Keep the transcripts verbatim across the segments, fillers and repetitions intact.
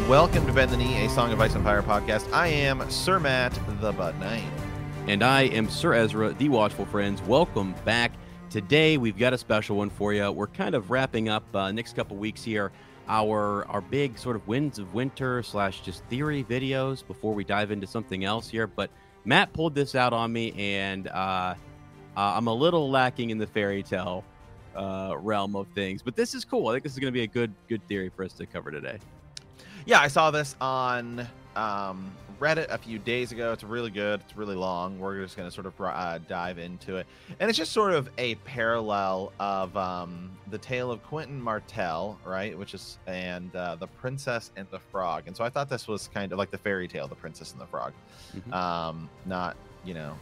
Welcome to Bend the Knee, a Song of Ice and Fire podcast. I am Sir Matt, the Bud Knight. And I am Sir Ezra, the Watchful Friends. Welcome back. Today, we've got a special one for you. We're kind of wrapping up uh, next couple weeks here, our our big sort of Winds of Winter slash just theory videos before we dive into something else here. But Matt pulled this out on me, and uh, uh, I'm a little lacking in the fairy tale uh, realm of things. But this is cool. I think this is going to be a good good theory for us to cover today. Yeah, I saw this on um, Reddit a few days ago. It's really good. It's really long. We're just going to sort of uh, dive into it. And it's just sort of a parallel of um, the tale of Quentin Martell, right? Which is, and uh, the Princess and the Frog. And so I thought this was kind of like the fairy tale, the Princess and the Frog. Mm-hmm. Um, not, you know,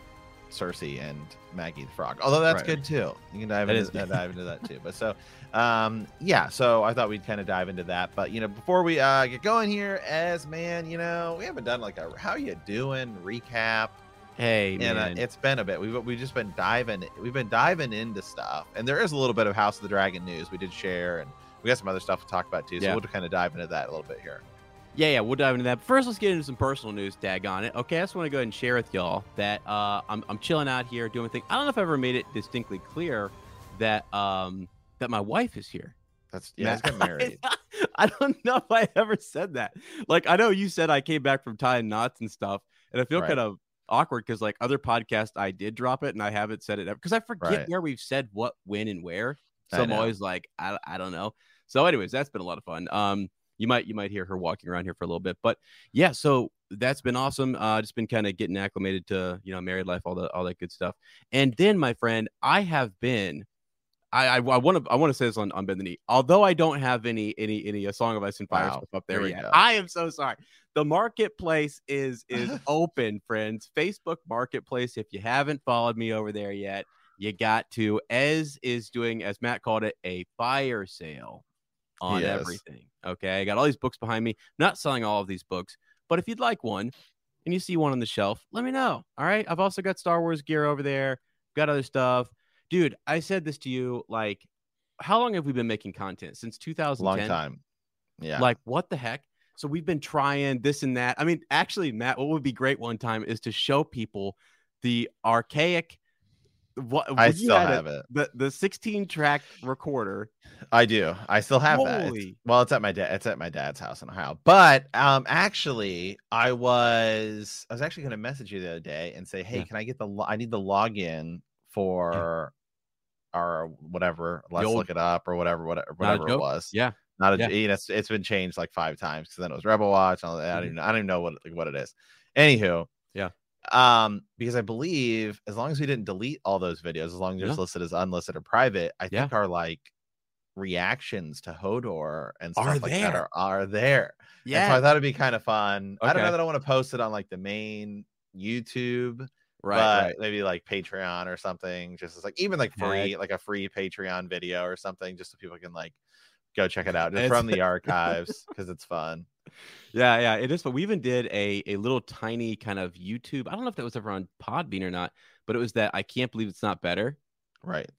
Cersei and Maggie the Frog, although that's right. Good too. You can dive that into, is, dive into that too. But so um yeah, so I thought we'd kind of dive into that. But you know, before we uh get going here, as man, you know, we haven't done like a how you doing recap. Hey, and man. Uh, it's been a bit. We've we've just been diving. We've been diving into stuff, and there is a little bit of House of the Dragon news we did share, and we got some other stuff to talk about too. So yeah. We'll kind of dive into that a little bit here. Yeah, yeah, we'll dive into that. But first, let's get into some personal news, daggone it. Okay, I just want to go ahead and share with y'all that uh, I'm, I'm chilling out here doing my thing. I don't know if I ever made it distinctly clear that um, that my wife is here. That's yeah, he's got married. I don't know if I ever said that. Like, I know you said I came back from tying knots and stuff, and I feel right. kind of awkward because, like, other podcasts, I did drop it, and I haven't said it ever because I forget right. where we've said what, when, and where. So I'm always like, I, I don't know. So, anyways, that's been a lot of fun. Um. You might you might hear her walking around here for a little bit, but yeah, so that's been awesome. Uh, just been kind of getting acclimated to, you know, married life, all the all that good stuff. And then, my friend, I have been, I I want to I want to say this on on Bend the Knee. Although I don't have any any any a Song of Ice and Fire wow. stuff up there, there yet. Go. I am so sorry. The marketplace is is open, friends. Facebook Marketplace. If you haven't followed me over there yet, you got to. Ez is doing, as Matt called it, a fire sale on yes. everything. Okay, I got all these books behind me. Not selling all of these books, but if you'd like one and you see one on the shelf, let me know. All right, I've also got Star Wars gear over there. Got other stuff, dude. I said this to you, like, how long have we been making content? Since two thousand ten. Long time. Yeah. Like, what the heck? So we've been trying this and that. I mean, actually, Matt, what would be great one time is to show people the archaic. What I still have a, it. The the sixteen track recorder. I do. I still have Holy. that. It's, well, it's at my dad. It's at my dad's house in Ohio. But um, actually, I was I was actually going to message you the other day and say, hey, yeah. can I get the? Lo- I need the login for yeah. our whatever. Let's old, look it up or whatever. Whatever, whatever it was. Yeah. Not a. Yeah. You know, it's, it's been changed like five times because then it was Rebel Watch. And all that. Mm-hmm. I don't even. I don't even know what like, what it is. Anywho. Yeah. Um, because I believe as long as we didn't delete all those videos, as long as they're yeah. listed as unlisted or private, I think yeah. our like reactions to Hodor and stuff are like there. that are, are there. Yeah. And so I thought it'd be kind of fun. Okay. I don't know that I want to post it on like the main YouTube, right? But right. maybe like Patreon or something, just as like even like free, yeah. like a free Patreon video or something, just so people can like go check it out just from the archives because it's fun. Yeah, yeah, it is. But we even did a a little tiny kind of YouTube. I don't know if that was ever on Podbean or not, but it was that I can't believe it's not better. Right.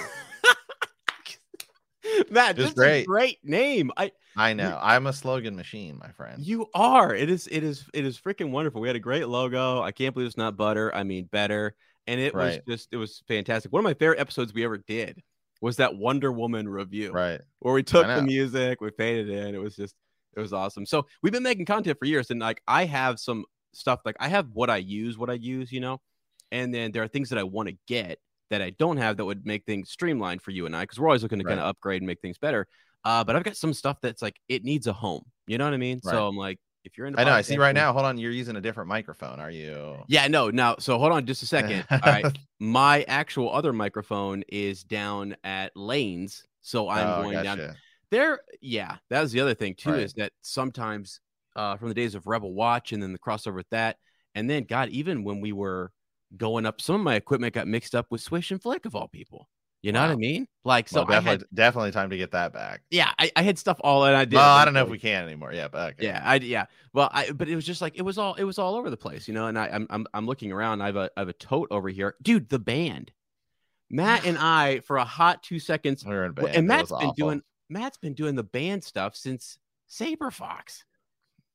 Matt, this great. is a great name. I I know. I'm a slogan machine, my friend. You are. It is. It is. It is freaking wonderful. We had a great logo. I can't believe it's not butter. I mean, better. And it right. was just. It was fantastic. One of my favorite episodes we ever did was that Wonder Woman review, right? Where we took the music, we faded it in. It was just. It was awesome. So we've been making content for years, and like I have some stuff, like I have what I use, what I use, you know, and then there are things that I want to get that I don't have that would make things streamlined for you and I, because we're always looking to right. kind of upgrade and make things better. Uh, but I've got some stuff that's like it needs a home. You know what I mean? Right. So I'm like, if you're in, I know. I see right now. Hold on, you're using a different microphone. Are you? Yeah. No. No. So hold on, just a second. All right. My actual other microphone is down at Lane's, so I'm oh, going gotcha. down. There, yeah, that was the other thing too, right. is that sometimes uh, from the days of Rebel Watch and then the crossover with that, and then God, even when we were going up, some of my equipment got mixed up with Swish and Flick of all people. You know wow. what I mean? Like, so well, definitely, I had, definitely time to get that back. Yeah, I, I had stuff all, and I did. Well, I don't know if we can anymore. Yeah, but okay. yeah, I yeah. Well, I but it was just like it was all it was all over the place, you know. And I, I'm I'm I'm looking around. I have a I have a tote over here, dude. The band, Matt and I, for a hot two seconds, we were in band. And Matt's been awful. doing Matt's been doing the band stuff since Saber Fox.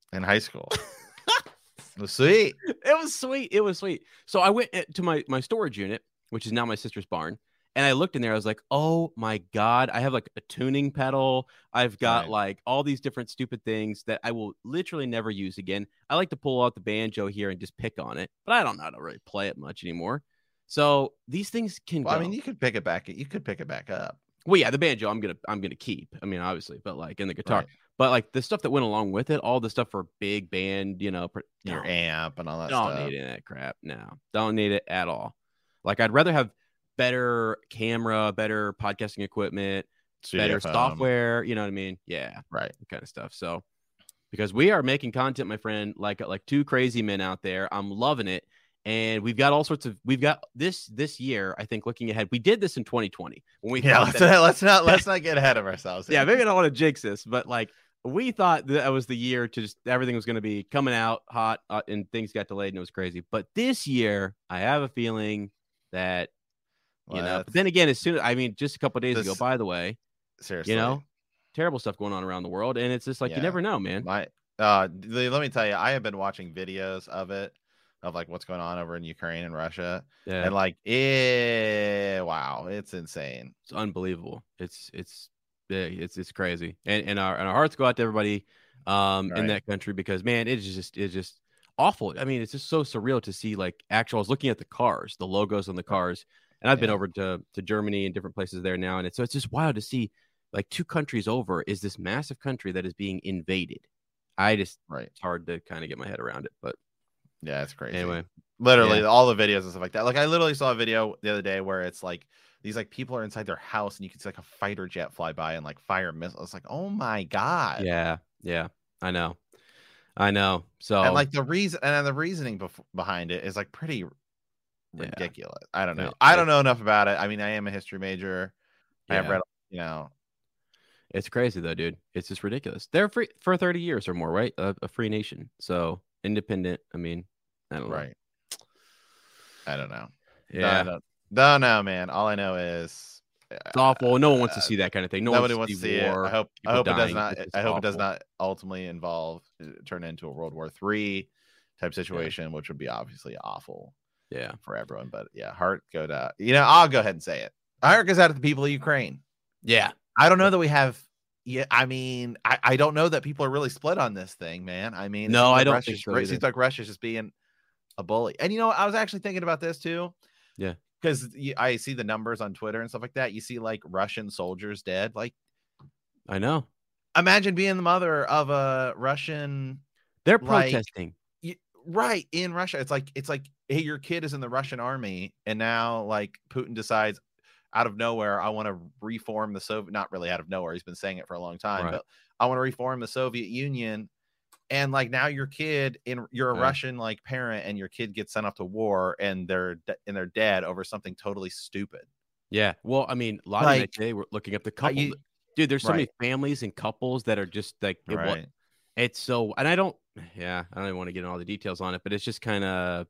in high school. It was sweet. It was sweet. It was sweet. So I went to my my storage unit, which is now my sister's barn, and I looked in there. I was like, oh my god, I have like a tuning pedal. I've got Right. like all these different stupid things that I will literally never use again. I like to pull out the banjo here and just pick on it, but I don't know how to really play it much anymore. So these things can Well, go. I mean, you could pick it back. You could pick it back up. Well, yeah, the banjo I'm gonna I'm gonna keep. I mean, obviously, but like in the guitar, Right. but like the stuff that went along with it, all the stuff for big band, you know, pr- Your don't, amp and all that don't stuff. need any of that crap. No, don't need it at all. Like I'd rather have better camera, better podcasting equipment, Studio better phone. software. You know what I mean? Yeah, Right. that kind of stuff. So because we are making content, my friend, like like two crazy men out there. I'm loving it. And we've got all sorts of we've got this this year. I think looking ahead, we did this in twenty twenty when we Yeah, thought let's, that, let's not let's not get ahead of ourselves. yeah, maybe I don't want to jinx this, but like we thought that was the year to just everything was going to be coming out hot, uh, and things got delayed and it was crazy. But this year, I have a feeling that you Well, know. But that's- then again, as soon as I mean, just a couple of days This- ago, by the way, seriously, you know, terrible stuff going on around the world, and it's just like Yeah. you never know, man. my uh, th- let me tell you, I have been watching videos of it, of like what's going on over in Ukraine and Russia, Yeah, and like, eh, wow, it's insane. it's unbelievable. It's it's yeah, it's it's crazy, and and our and our hearts go out to everybody um Right. in that country because man, it's just it's just awful. I mean, it's just so surreal to see like actual. I was looking at the cars, the logos on the cars, and I've been Yeah. over to to Germany and different places there now, and it's so it's just wild to see like two countries over is this massive country that is being invaded. I just Right. it's hard to kind of get my head around it, but Yeah, it's crazy. anyway, Literally Yeah. all the videos and stuff like that. Like I literally saw a video the other day where it's like these like people are inside their house and you can see like a fighter jet fly by and like fire missiles. It's like, oh my god. yeah, yeah, I know, I know. So And like the reason and then the reasoning bef- behind it is like pretty ridiculous. I don't know. It- I it- don't know enough about it. I mean, I am a history major. I have yeah. read, you know, It's crazy though, dude. It's just ridiculous. They're free for thirty years or more, right? A, a free nation, so independent. I mean, I don't know. right. I don't know. Yeah, I don't, don't know, man. All I know is it's awful. No one wants to see that kind of thing. No nobody one wants to see war, it. I hope I people hope it does dying. not It's just I hope it does awful. not ultimately involve uh, turn into a World War Three type situation, which would be obviously awful Yeah, for everyone. But yeah, heart go to you know, I'll go ahead and say it. Heart goes out to the people of Ukraine. yeah. I don't know that we have yeah, I mean, I, I don't know that people are really split on this thing, man. I mean, it No, seems I like don't Russia's, think so it either. seems like Russia's just being a bully. And you know, I was actually thinking about this too. Yeah. Because I see the numbers on Twitter and stuff like that. You see like Russian soldiers dead. Like, I know. imagine being the mother of a Russian, They're like, protesting. y- right in Russia. It's like it's like, hey, your kid is in the Russian army, and now like Putin decides out of nowhere, I want to reform the Soviet. Not really out of nowhere. He's been saying it for a long time, Right. but I want to reform the Soviet Union. And like now your kid in you're a Yeah. Russian like parent and your kid gets sent off to war and they're de- and they're dead over something totally stupid. Yeah. Well, I mean, a lot of Like, today we're looking up the Uh, couple. you- Dude, there's so many right. families and couples that are just like it, wa- right. it's so, and I don't, yeah, I don't even want to get into all the details on it, but it's just kind of,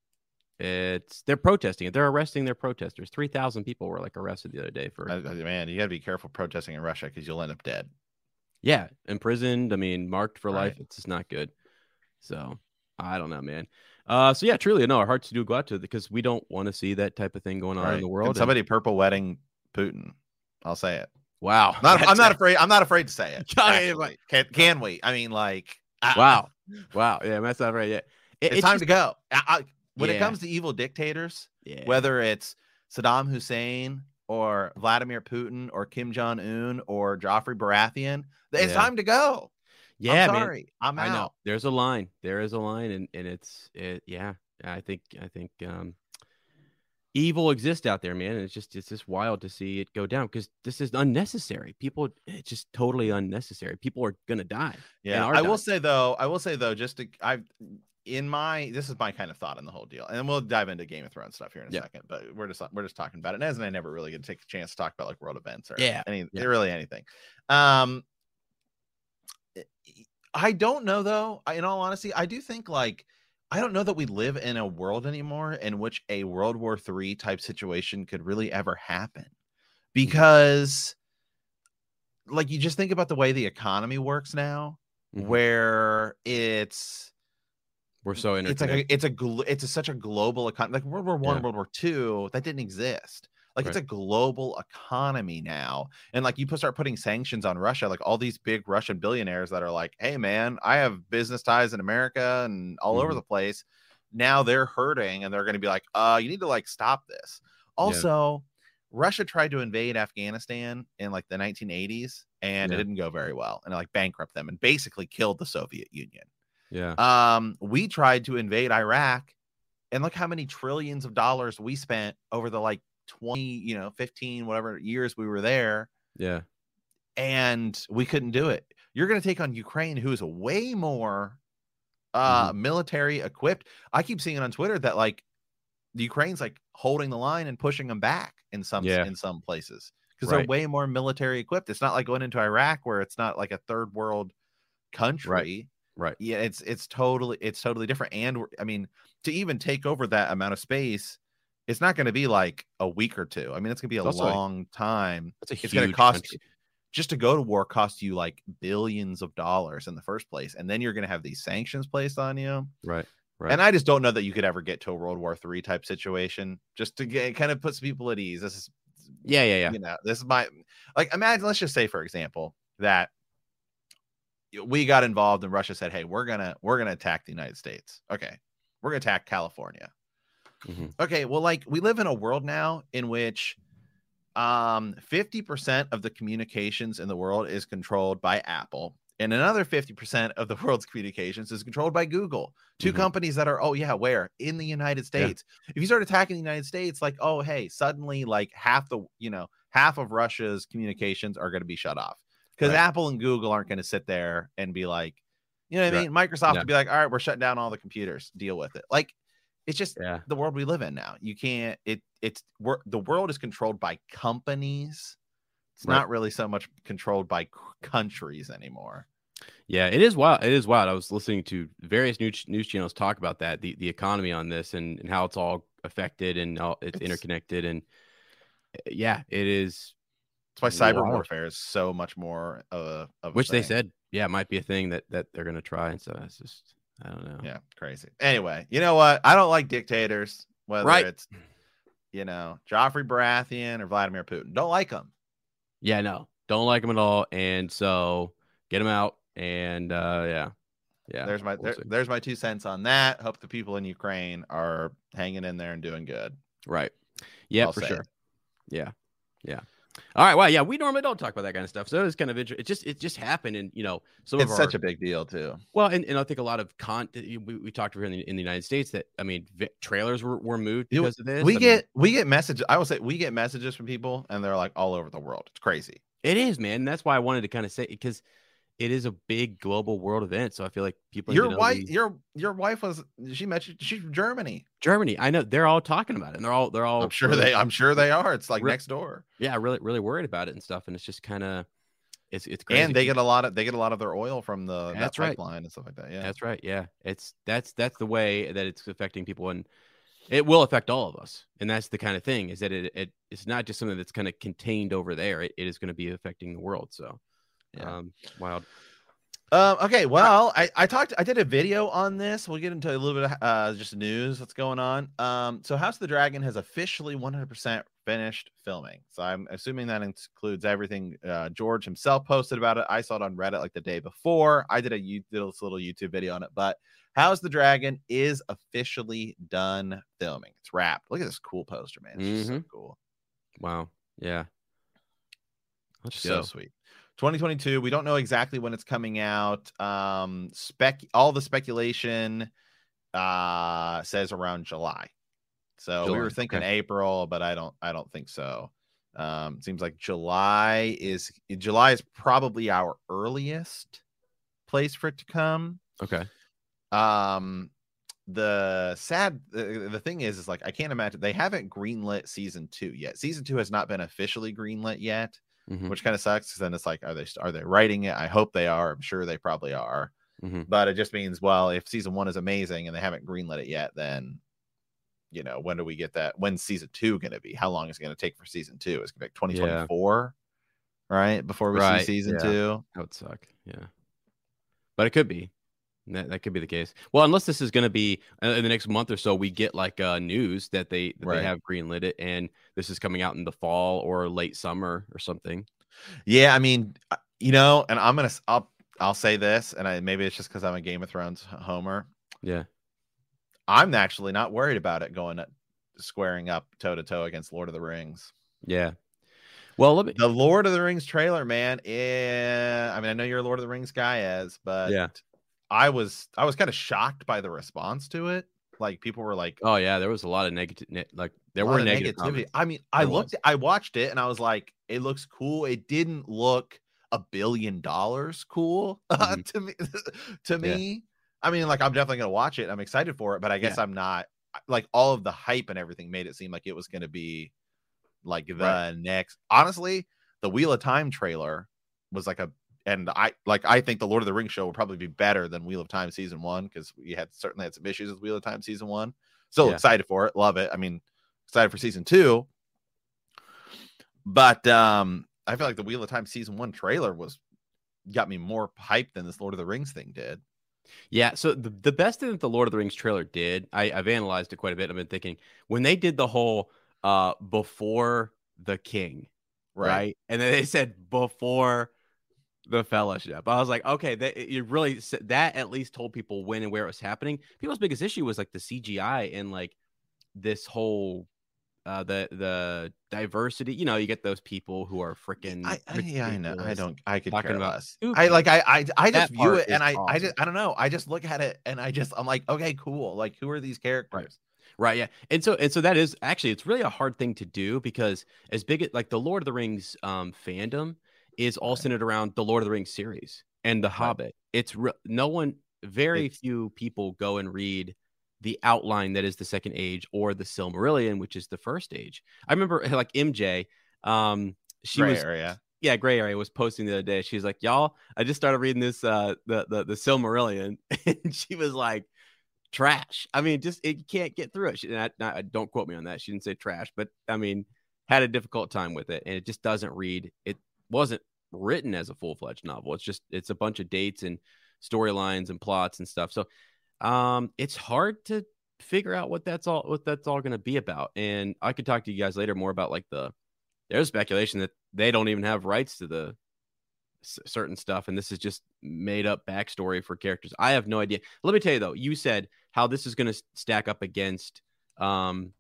it's they're protesting it. They're arresting their protesters. Three thousand people were like arrested the other day for, I- I- man, you got to be careful protesting in Russia because you'll end up dead. yeah, imprisoned. I mean, marked for life. Right. It's just not good. So I don't know, man. Uh, so yeah, truly, no, our hearts do go out to it because we don't want to see that type of thing going on Right. in the Can world. and- somebody purple wedding Putin. I'll say it. wow, Not, I'm That's not a- afraid. I'm not afraid to say it. I mean, actually. Can, can we? I mean, like, ah, Wow, wow, yeah, that's not right yet. It, it's, time just- to go. I, I, when it Yeah. comes to evil dictators, yeah. whether it's Saddam Hussein or Vladimir Putin or Kim Jong Un or Joffrey Baratheon, it's Yeah. time to go. yeah, I'm man. sorry. I'm I know. out. There's a line. There is a line, and and it's it. Yeah, I think I think um, evil exists out there, man. And it's just it's just wild to see it go down because this is unnecessary. People, it's just totally unnecessary. People are gonna die. Yeah, are I will dying. say though, I will say though, just to I in my this is my kind of thought on the whole deal, and we'll dive into Game of Thrones stuff here in a Yeah. second. But we're just we're just talking about it. And as and I never really get to take a chance to talk about like world events or Yeah, any yeah. really anything. Um, I don't know though. I- In all honesty, I do think like I don't know that we live in a world anymore in which a World War Three type situation could really ever happen, because like you just think about the way the economy works now. mm-hmm. where it's we're so it's like a, it's a it's a, such a global economy. Like World War One, yeah. World War Two, that didn't exist. Like right. It's a global economy now. And like you start putting sanctions on Russia, like all these big Russian billionaires that are like, hey man, I have business ties in America and all mm-hmm. over the place. Now they're hurting and they're going to be like, uh, you need to like stop this. Also, yeah. Russia tried to invade Afghanistan in like the nineteen eighties and yeah. it didn't go very well, and it like bankrupt them and basically killed the Soviet Union. Yeah. Um, we tried to invade Iraq, and look how many trillions of dollars we spent over the like twenty, you know, fifteen, whatever years we were there. Yeah. And we couldn't do it. You're going to take on Ukraine, who is way more uh, mm-hmm. military equipped. I keep seeing it on Twitter that like the Ukraine's like holding the line and pushing them back in some, yeah. in some places because right. they're way more military equipped. It's not like going into Iraq where it's not like a third world country. Right. Right. Yeah. It's, it's totally, it's totally different. And I mean, to even take over that amount of space, it's not going to be like a week or two. I mean, it's going to be a long a, time. It's, a it's going to cost country. Just to go to war cost you like billions of dollars in the first place. And then you're going to have these sanctions placed on you. Right. Right. And I just don't know that you could ever get to a World War Three type situation just to get, it kind of puts people at ease. This is, yeah, yeah, yeah. You know, this is my, like, imagine, let's just say, for example, that we got involved and Russia said, hey, we're going to, we're going to attack the United States. Okay. We're going to attack California. Mm-hmm. Okay, well, like we live in a world now in which um fifty percent of the communications in the world is controlled by Apple, and another fifty percent of the world's communications is controlled by Google. Two mm-hmm. companies that are, oh yeah, where? In the United States. Yeah. If you start attacking the United States, like, oh hey, suddenly like half the, you know, half of Russia's communications are going to be shut off because right. Apple and Google aren't going to sit there and be like, you know what I mean? Right. Microsoft yeah. would be like, all right, we're shutting down all the computers. Deal with it. Like, it's just yeah. the world we live in now. You can't, it, it's, we're, the world is controlled by companies. It's right. not really so much controlled by c- countries anymore. Yeah, it is wild. It is wild. I was listening to various news, news channels talk about that, the, the economy on this and, and how it's all affected and all, it's, it's interconnected. And yeah, it is. That's why cyber wild. warfare is so much more uh, of which they said, yeah, it might be a thing that, that they're going to try. And so it's just, I don't know. Yeah, crazy. Anyway, you know what? I don't like dictators, whether right. it's, you know, Joffrey Baratheon or Vladimir Putin. Don't like them. Yeah, no, don't like them at all. And so get them out. And uh, yeah, yeah. There's my we'll there, there's my two cents on that. Hope the people in Ukraine are hanging in there and doing good. Right. Yeah, I'll for sure. It. Yeah, yeah. All right. Well, yeah, we normally don't talk about that kind of stuff. So it's kind of interesting. It just, it just happened. And, you know, some it's of such our, a big deal too. Well, and, and I think a lot of content we, we talked about in the, in the United States that, I mean, vi- trailers were, were moved because of this. We I get, mean, we get messages. I will say we get messages from people and they're like all over the world. It's crazy. It is, man. And that's why I wanted to kind of say, because it is a big global world event. So I feel like people, your wife, these... your, your wife was, she mentioned she's from Germany. Germany. I know they're all talking about it and they're all, they're all, I'm sure really, they, I'm sure they are. It's like re- next door. Yeah. Really, really worried about it and stuff. And it's just kind of, it's, it's crazy. And they get a lot of, they get a lot of their oil from the that's that right. pipeline and stuff like that. Yeah. That's right. Yeah. It's, that's, that's the way that it's affecting people, and it will affect all of us. And that's the kind of thing, is that it, it it's not just something that's kind of contained over there. It, it is going to be affecting the world. So yeah. um, wild. Um, okay, well, I, I talked, I did a video on this. We'll get into a little bit of uh, just news that's going on. Um, so House of the Dragon has officially one hundred percent finished filming. So I'm assuming that includes everything uh, George himself posted about it. I saw it on Reddit like the day before. I did a did this little YouTube video on it, but House of the Dragon is officially done filming. It's wrapped. Look at this cool poster, man. It's mm-hmm. so cool. Wow. Yeah. Let's so go. Sweet. twenty twenty-two. We don't know exactly when it's coming out. Um, spec all the speculation uh says around July. So July. We were thinking okay. April, but I don't I don't think so. Um, it seems like July is July is probably our earliest place for it to come. Okay. Um, the sad the, the thing is is like I can't imagine they haven't greenlit season two yet. Season two has not been officially greenlit yet. Mm-hmm. Which kind of sucks, because then it's like, are they are they writing it? I hope they are. I'm sure they probably are. Mm-hmm. But it just means, well, if season one is amazing and they haven't greenlit it yet, then, you know, when do we get that? When's season two going to be? How long is it going to take for season two? It's going to be like twenty twenty-four, yeah. right? Before we right. see season yeah. two. That would suck. Yeah. but it could be. That, that could be the case. Well, unless this is going to be uh, in the next month or so, we get like uh, news that they that right. they have greenlit it, and this is coming out in the fall or late summer or something. Yeah, I mean, you know, and I'm gonna I'll I'll say this, and I maybe it's just because I'm a Game of Thrones homer. Yeah, I'm actually not worried about it going squaring up toe to toe against Lord of the Rings. Yeah. Well, let me... the Lord of the Rings trailer, man. Yeah, I mean, I know you're a Lord of the Rings guy, as but yeah. I was I was kind of shocked by the response to it. Like people were like, "Oh yeah, there was a lot of negative. Like there were negative negativity." comments. I mean, I looked, I watched it, and I was like, "It looks cool." It didn't look a billion dollars cool uh, mm-hmm. to me. to me, yeah. I mean, like I'm definitely gonna watch it. I'm excited for it, but I guess yeah. I'm not. Like all of the hype and everything made it seem like it was gonna be like the right. next. Honestly, the Wheel of Time trailer was like a. And I like I think the Lord of the Rings show will probably be better than Wheel of Time season one, because we had certainly had some issues with Wheel of Time season one. Still yeah. excited for it, love it. I mean, excited for season two. But um, I feel like the Wheel of Time season one trailer was got me more hyped than this Lord of the Rings thing did. Yeah, so the, the best thing that the Lord of the Rings trailer did, I, I've analyzed it quite a bit. I've been thinking when they did the whole uh before the king, right? right? And then they said before the Fellowship. I was like, okay, that you really that at least told people when and where it was happening. People's biggest issue was like the C G I and like this whole uh the the diversity. You know, you get those people who are freaking. I, I, yeah, I know. I don't. I could care less. I like. I I, I just view it and I awesome. I just I don't know. I just look at it and I just I'm like, okay, cool. Like, who are these characters? Right. Right, yeah, and so and so that is actually it's really a hard thing to do, because as big as like the Lord of the Rings um fandom is all right. centered around the Lord of the Rings series and the right. Hobbit. It's re- no one, very it's, few people go and read the outline that is the Second Age or the Silmarillion, which is the First Age. I remember like M J, um, she gray was area. yeah, Gray Area was posting the other day. She's like, y'all, I just started reading this uh the the, the Silmarillion, and she was like, trash. I mean, just it, you can't get through it. She, not, not, don't quote me on that. She didn't say trash, but I mean, had a difficult time with it, and it just doesn't read. It wasn't written as a full-fledged novel. It's just it's a bunch of dates and storylines and plots and stuff. So um, it's hard to figure out what that's all what that's all going to be about. And I could talk to you guys later more about like the there's speculation that they don't even have rights to the certain stuff, and this is just made up backstory for characters. I have no idea. Let me tell you though, you said how this is going to stack up against um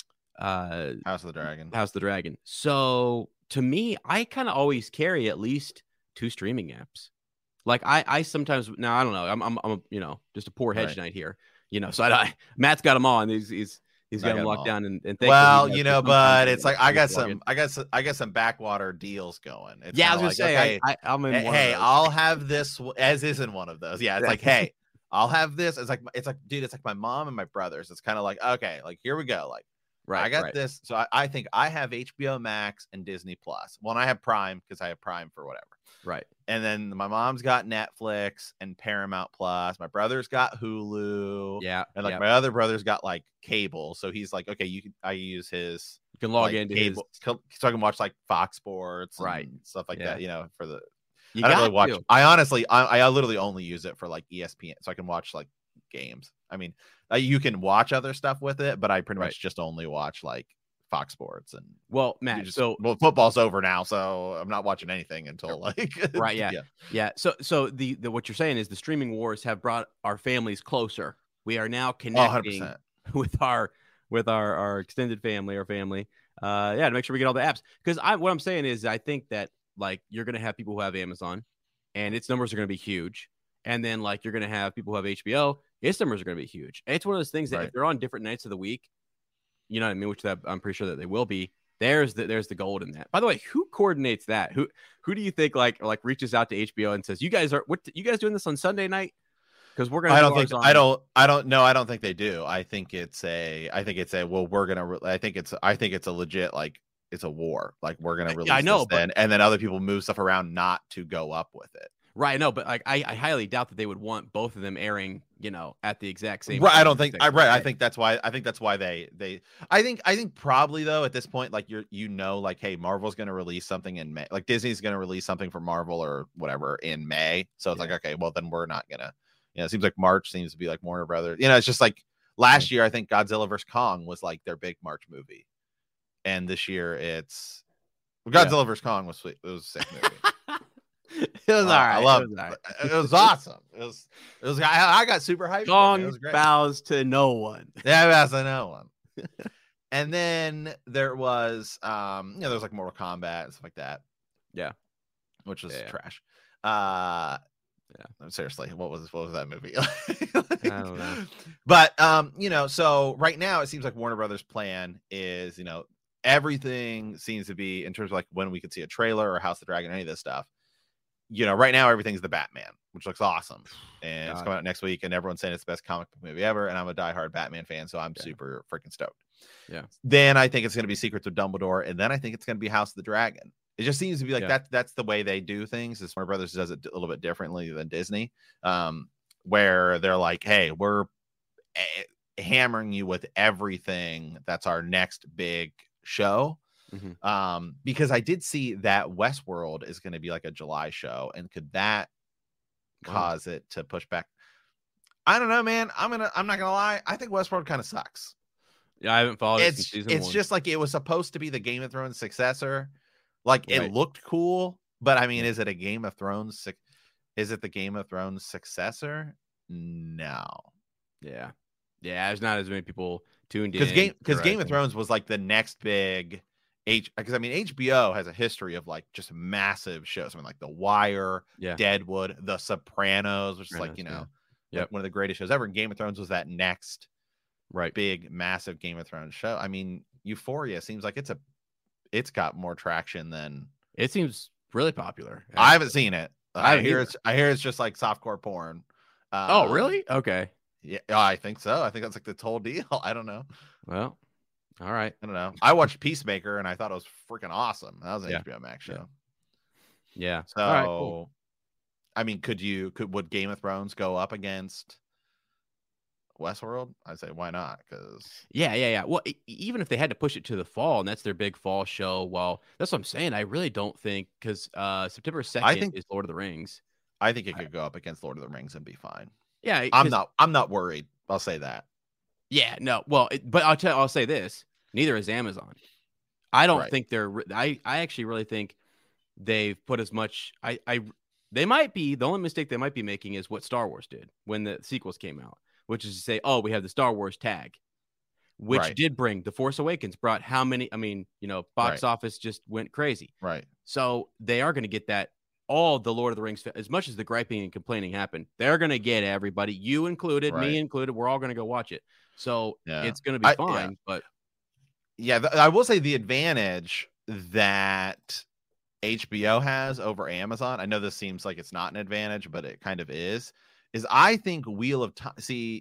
uh House of the Dragon. House of the Dragon. So to me, I kind of always carry at least two streaming apps. Like I I sometimes now I don't know. I'm I'm, I'm you know just a poor hedge right. knight here. You know, so I, I Matt's got them all, and he's he's he's got them locked down. And, and well, you know, but it's like I got some I got some I got some backwater deals going. It's yeah, I was gonna like, say okay, I, I, I'm in. Hey, one hey of those. I'll have this as is in one of those. Yeah, it's like hey. I'll have this. It's like it's like, dude, it's like my mom and my brothers. It's kind of like, okay, like here we go. Like, right, I got right. this. So I, I think I have H B O Max and Disney Plus. Well, and I have Prime because I have Prime for whatever. Right. And then my mom's got Netflix and Paramount Plus. My brother's got Hulu. Yeah. And like yeah. my other brother's got like cable. So he's like, okay, you can I use his you can log like, into cable his so I can watch like Fox Sports right and stuff like yeah. that, you know, for the You I don't really watch. To. I honestly, I, I literally only use it for like E S P N, so I can watch like games. I mean, uh, you can watch other stuff with it, but I pretty right. much just only watch like Fox Sports and. Well, Matt, just, so well, football's over now, so I'm not watching anything until like. right. Yeah. yeah. Yeah. So, so the, the what you're saying is the streaming wars have brought our families closer. We are now connecting oh, with our with our our extended family, our family. Uh, yeah, to make sure we get all the apps. Because I, what I'm saying is, I think that. Like you're going to have people who have Amazon and its numbers are going to be huge. And then like, you're going to have people who have H B O, its numbers are going to be huge. And it's one of those things that right. if they're on different nights of the week, you know what I mean? Which that I'm pretty sure that they will be. There's the, there's the gold in that. By the way, who coordinates that? Who, who do you think like, like reaches out to H B O and says, you guys are, what, you guys doing this on Sunday night? Cause we're going to, I don't think, on- I don't, I don't know. I don't think they do. I think it's a, I think it's a, well, we're going to, I think it's, I think it's a legit, like, it's a war. Like we're gonna release yeah, I know, this but, then, and then other people move stuff around not to go up with it. Right, no, but like I, I highly doubt that they would want both of them airing, you know, at the exact same Right, time. I don't think I right. I think that's why I think that's why they they I think I think probably though at this point, like you're you know, like, hey, Marvel's gonna release something in May. Like Disney's gonna release something for Marvel or whatever in May. So it's yeah. like, okay, well then we're not gonna, you know, it seems like March seems to be like Warner Brothers. You know, it's just like last year, I think Godzilla versus Kong was like their big March movie. And this year it's Godzilla yeah. versus Kong was sweet. It was a sick movie. It was uh, all right. I love it. Was, all right. it was awesome. It was, it was, I, I got super hyped. Kong it was great. bows to no one. Yeah, bows to no one. And then there was, um, you know, there was like Mortal Kombat and stuff like that. Yeah. Which was yeah, trash. Uh, yeah. Seriously, what was what was that movie? like, I don't know. But, um, you know, so right now it seems like Warner Brothers' plan is, you know, everything seems to be in terms of like when we could see a trailer or House of the Dragon, any of this stuff. You know, right now everything's the Batman, which looks awesome, and God. It's coming out next week, and everyone's saying it's the best comic book movie ever. And I'm a diehard Batman fan, so I'm yeah. super freaking stoked. Yeah. Then I think it's going to be Secrets of Dumbledore, and then I think it's going to be House of the Dragon. It just seems to be like yeah. that. That's the way they do things. Is Warner Brothers does it a little bit differently than Disney, um, where they're like, "Hey, we're a- hammering you with everything. That's our next big show." Mm-hmm. Um, because I did see that Westworld is going to be like a July show, and could that wow. cause it to push back? I don't know, man. I'm gonna. I'm not gonna lie. I think Westworld kind of sucks. Yeah, I haven't followed it's, it since season It's one. just like it was supposed to be the Game of Thrones successor. Like right. it looked cool, but I mean, yeah. is it a Game of Thrones? Is it the Game of Thrones successor? No. Yeah, yeah. There's not as many people tuned in because game because Game of Thrones was like the next big. H because I mean H B O has a history of like just massive shows. I mean like The Wire, yeah. Deadwood, The Sopranos, which Sopranos, is like, you know, yeah. Yep. one of the greatest shows ever. And Game of Thrones was that next right big, massive Game of Thrones show. I mean, Euphoria seems like it's a it's got more traction than it seems really popular. Actually. I haven't seen it. I, I hear either. it's I hear it's just like softcore porn. Um, oh, really? Okay. Yeah, I think so. I think that's like the whole deal. I don't know. Well. All right. I don't know. I watched Peacemaker and I thought it was freaking awesome. That was an yeah. H B O Max show. Yeah. So, all right, cool. I mean, could you could would Game of Thrones go up against Westworld? I'd say why not? Because yeah, yeah, yeah. Well, even if they had to push it to the fall and that's their big fall show, well, that's what I'm saying. I really don't think because uh, September second I think, is Lord of the Rings. I think it could go up against Lord of the Rings and be fine. Yeah, I'm not. I'm not worried. I'll say that. Yeah, no. Well, it, but I'll tell. I'll say this: neither is Amazon. I don't right. think they're. I I actually really think they've put as much. I I they might be the only mistake they might be making is what Star Wars did when the sequels came out, which is to say, oh, we have the Star Wars tag, which right. did bring the Force Awakens. Brought how many? I mean, you know, box right. office just went crazy. Right. So they are going to get that. All the Lord of the Rings, as much as the griping and complaining happened, they're going to get everybody, you included, right. me included. We're all going to go watch it. So yeah. it's going to be I, fine. Yeah. But yeah, th- I will say the advantage that H B O has over Amazon, I know this seems like it's not an advantage, but it kind of is, is I think Wheel of Time, see,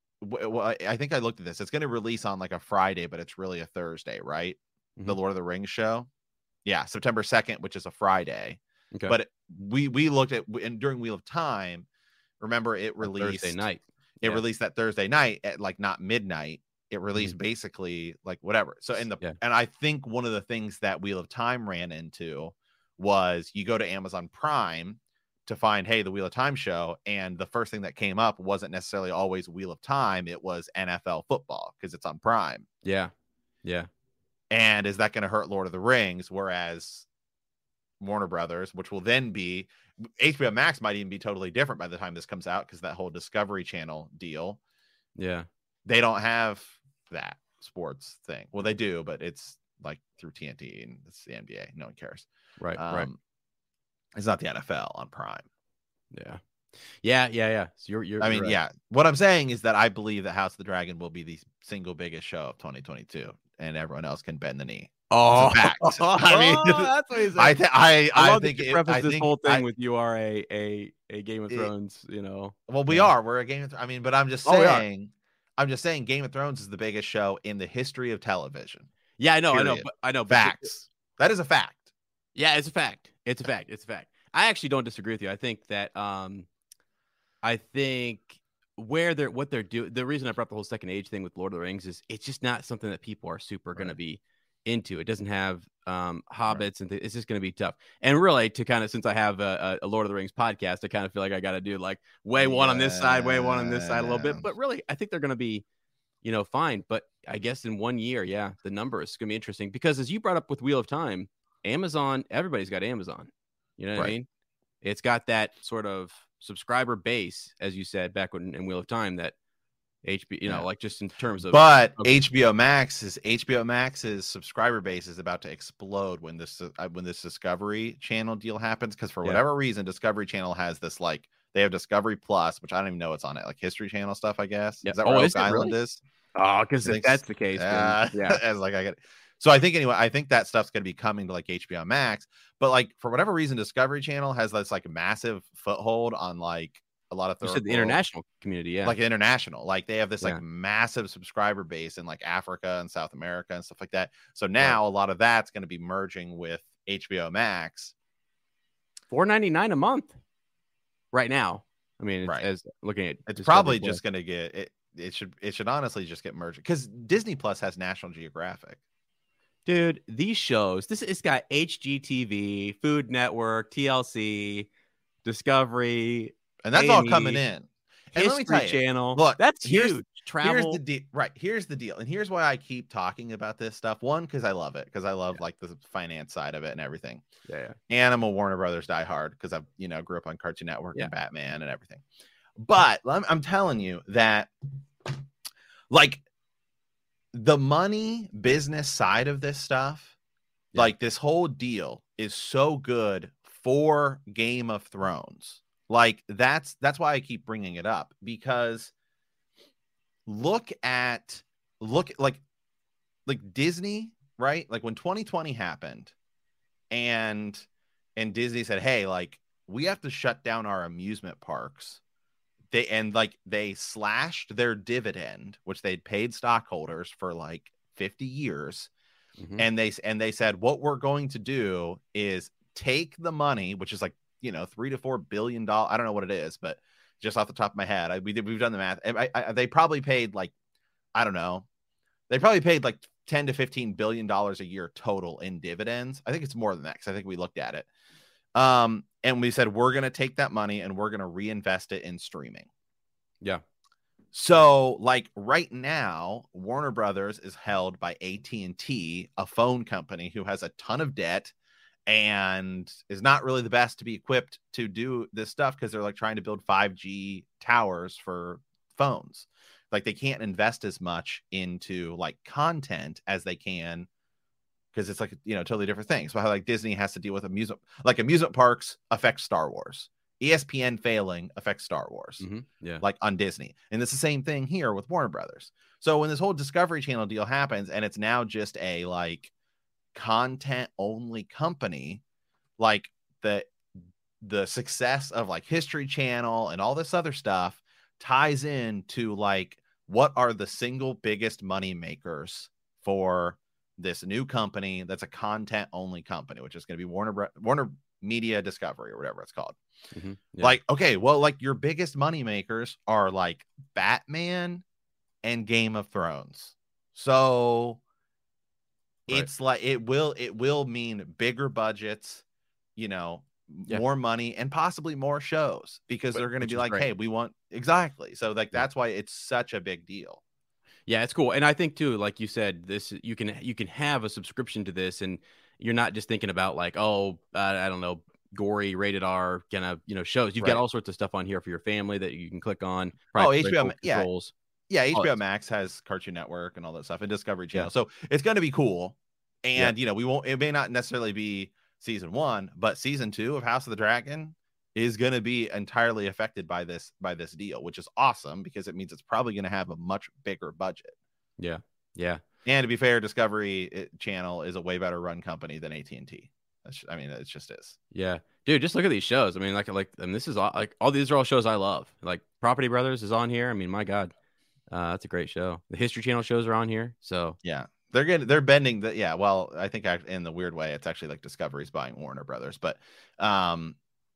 w- w- I think I looked at this. It's going to release on like a Friday, but it's really a Thursday, right? Mm-hmm. The Lord of the Rings show. Yeah, September second, which is a Friday. Okay. But it, we we looked at and during Wheel of Time, remember it released Thursday night. It yeah. released that Thursday night at like not midnight. It released mm-hmm. basically like whatever. So in the yeah. and I think one of the things that Wheel of Time ran into was you go to Amazon Prime to find, hey, the Wheel of Time show, and the first thing that came up wasn't necessarily always Wheel of Time. It was N F L football because it's on Prime. Yeah, yeah. And is that going to hurt Lord of the Rings? Whereas Warner Brothers, which will then be H B O Max, might even be totally different by the time this comes out because that whole Discovery Channel deal. Yeah, they don't have that sports thing. Well, they do, but it's like through T N T and it's the N B A. No one cares. Right, um, right. It's not the N F L on Prime. Yeah, yeah, yeah, yeah. So you're, you're. I mean, you're right. yeah. What I'm saying is that I believe that House of the Dragon will be the single biggest show of twenty twenty-two, and everyone else can bend the knee. Oh, I mean, that's what he's saying. I, th- I, I, I love think that you it, preface I this think, whole thing I, with you are a a a Game of Thrones, it, you know. Well, we yeah. are. We're a Game of Thrones. I mean, but I'm just saying, oh, I'm just saying, Game of Thrones is the biggest show in the history of television. Yeah, I know, Period. I know, but I know. Facts. But, that is a fact. Yeah, it's a fact. It's a fact. It's a fact. I actually don't disagree with you. I think that um, I think where they're what they're doing. The reason I brought up the whole second age thing with Lord of the Rings is it's just not something that people are super right. going to be into. It doesn't have um, hobbits right. and th- it's just going to be tough. And really, to kind of since I have a, a Lord of the Rings podcast, I kind of feel like I got to do like way yeah. one on this side, way one on this side a little bit. But really, I think they're going to be, you know, fine. But I guess in one year, yeah, the number is going to be interesting because as you brought up with Wheel of Time, Amazon, everybody's got Amazon. You know what right. I mean? It's got that sort of subscriber base, as you said back when in Wheel of Time, that H B O, you know, yeah. like just in terms of. But of, H B O Max is H B O Max's subscriber base is about to explode when this uh, when this Discovery Channel deal happens because for yeah. whatever reason, Discovery Channel has this like they have Discovery Plus, which I don't even know what's on it, like History Channel stuff, I guess. Yeah. Is that oh, where is Oak Island really? is? Oh, because if that's the case, uh, then, yeah, as like I get. It. So I think anyway, I think that stuff's going to be coming to like H B O Max, but like for whatever reason, Discovery Channel has this like massive foothold on like a lot of you said the international community, yeah, like international, like they have this yeah. like massive subscriber base in like Africa and South America and stuff like that. So now right. a lot of that's going to be merging with H B O Max. four ninety-nine a month right now. I mean, right. as looking at it's probably Plus. just going to get it. It should it should honestly just get merged because Disney Plus has National Geographic. Dude, these shows, this it's got H G T V, Food Network, T L C, Discovery, and that's A and E, all coming in. And History let me tell you, Channel. Look, that's here's, huge. Travel. Here's the deal. Right. Here's the deal. And here's why I keep talking about this stuff. One, because I love it, because I love yeah. like the finance side of it and everything. Yeah. yeah. And I'm a Warner Brothers diehard because I've, you know, grew up on Cartoon Network yeah. and Batman and everything. But I'm, I'm telling you that like the money business side of this stuff, yeah. like this whole deal is so good for Game of Thrones. Like that's that's why I keep bringing it up, because look at look like like Disney, right? Like when twenty twenty happened and and Disney said, hey, like we have to shut down our amusement parks. They and like they slashed their dividend, which they'd paid stockholders for like fifty years. Mm-hmm. And they and they said, what we're going to do is take the money, which is like, you know, three to four billion dollars. I don't know what it is, but just off the top of my head, I, we did, we've done the math. I, I, they probably paid like, I don't know. They probably paid like ten to fifteen billion dollars a year total in dividends. I think it's more than that, because I think we looked at it. Um, and we said, we're going to take that money and we're going to reinvest it in streaming. Yeah. So like right now, Warner Brothers is held by A T and T, a phone company who has a ton of debt and is not really the best to be equipped to do this stuff, because they're like trying to build five G towers for phones. Like they can't invest as much into like content as they can, because it's like, you know, totally different things. So how like Disney has to deal with amusement, like amusement parks affect Star Wars. E S P N failing affects Star Wars, mm-hmm. yeah, like on Disney. And it's the same thing here with Warner Brothers. So when this whole Discovery Channel deal happens and it's now just a like content only company, like the the success of like History Channel and all this other stuff ties into like what are the single biggest money makers for this new company that's a content only company, which is going to be Warner Warner Media Discovery or whatever it's called. Mm-hmm. Yeah. Like, okay, well, like your biggest money makers are like Batman and Game of Thrones. So right. it's like it will it will mean bigger budgets, you know, yeah. more money and possibly more shows, because but, they're going to be like, great. Hey, we want exactly. So like yeah. that's why it's such a big deal. Yeah, it's cool. And I think too, like you said, this you can you can have a subscription to this, and you're not just thinking about like, oh, uh, I don't know, gory rated R kind of, you know, shows. You've right. got all sorts of stuff on here for your family that you can click on. Oh, H B O, yeah, yeah. H B O Max has Cartoon Network and all that stuff, and Discovery Channel. Yeah. So it's going to be cool. And yeah. you know, we won't. It may not necessarily be season one, but season two of House of the Dragon is going to be entirely affected by this by this deal, which is awesome, because it means it's probably going to have a much bigger budget. Yeah, yeah. And to be fair, Discovery Channel is a way better run company than A T and T. I mean, it just is. Yeah, dude, just look at these shows. I mean, like, like, I mean, this is all, like all these are all shows I love. Like, Property Brothers is on here. I mean, my God, uh, that's a great show. The History Channel shows are on here. So yeah, they're getting, they're bending the, yeah. Well, I think in the weird way, it's actually like Discovery's buying Warner Brothers, but, um,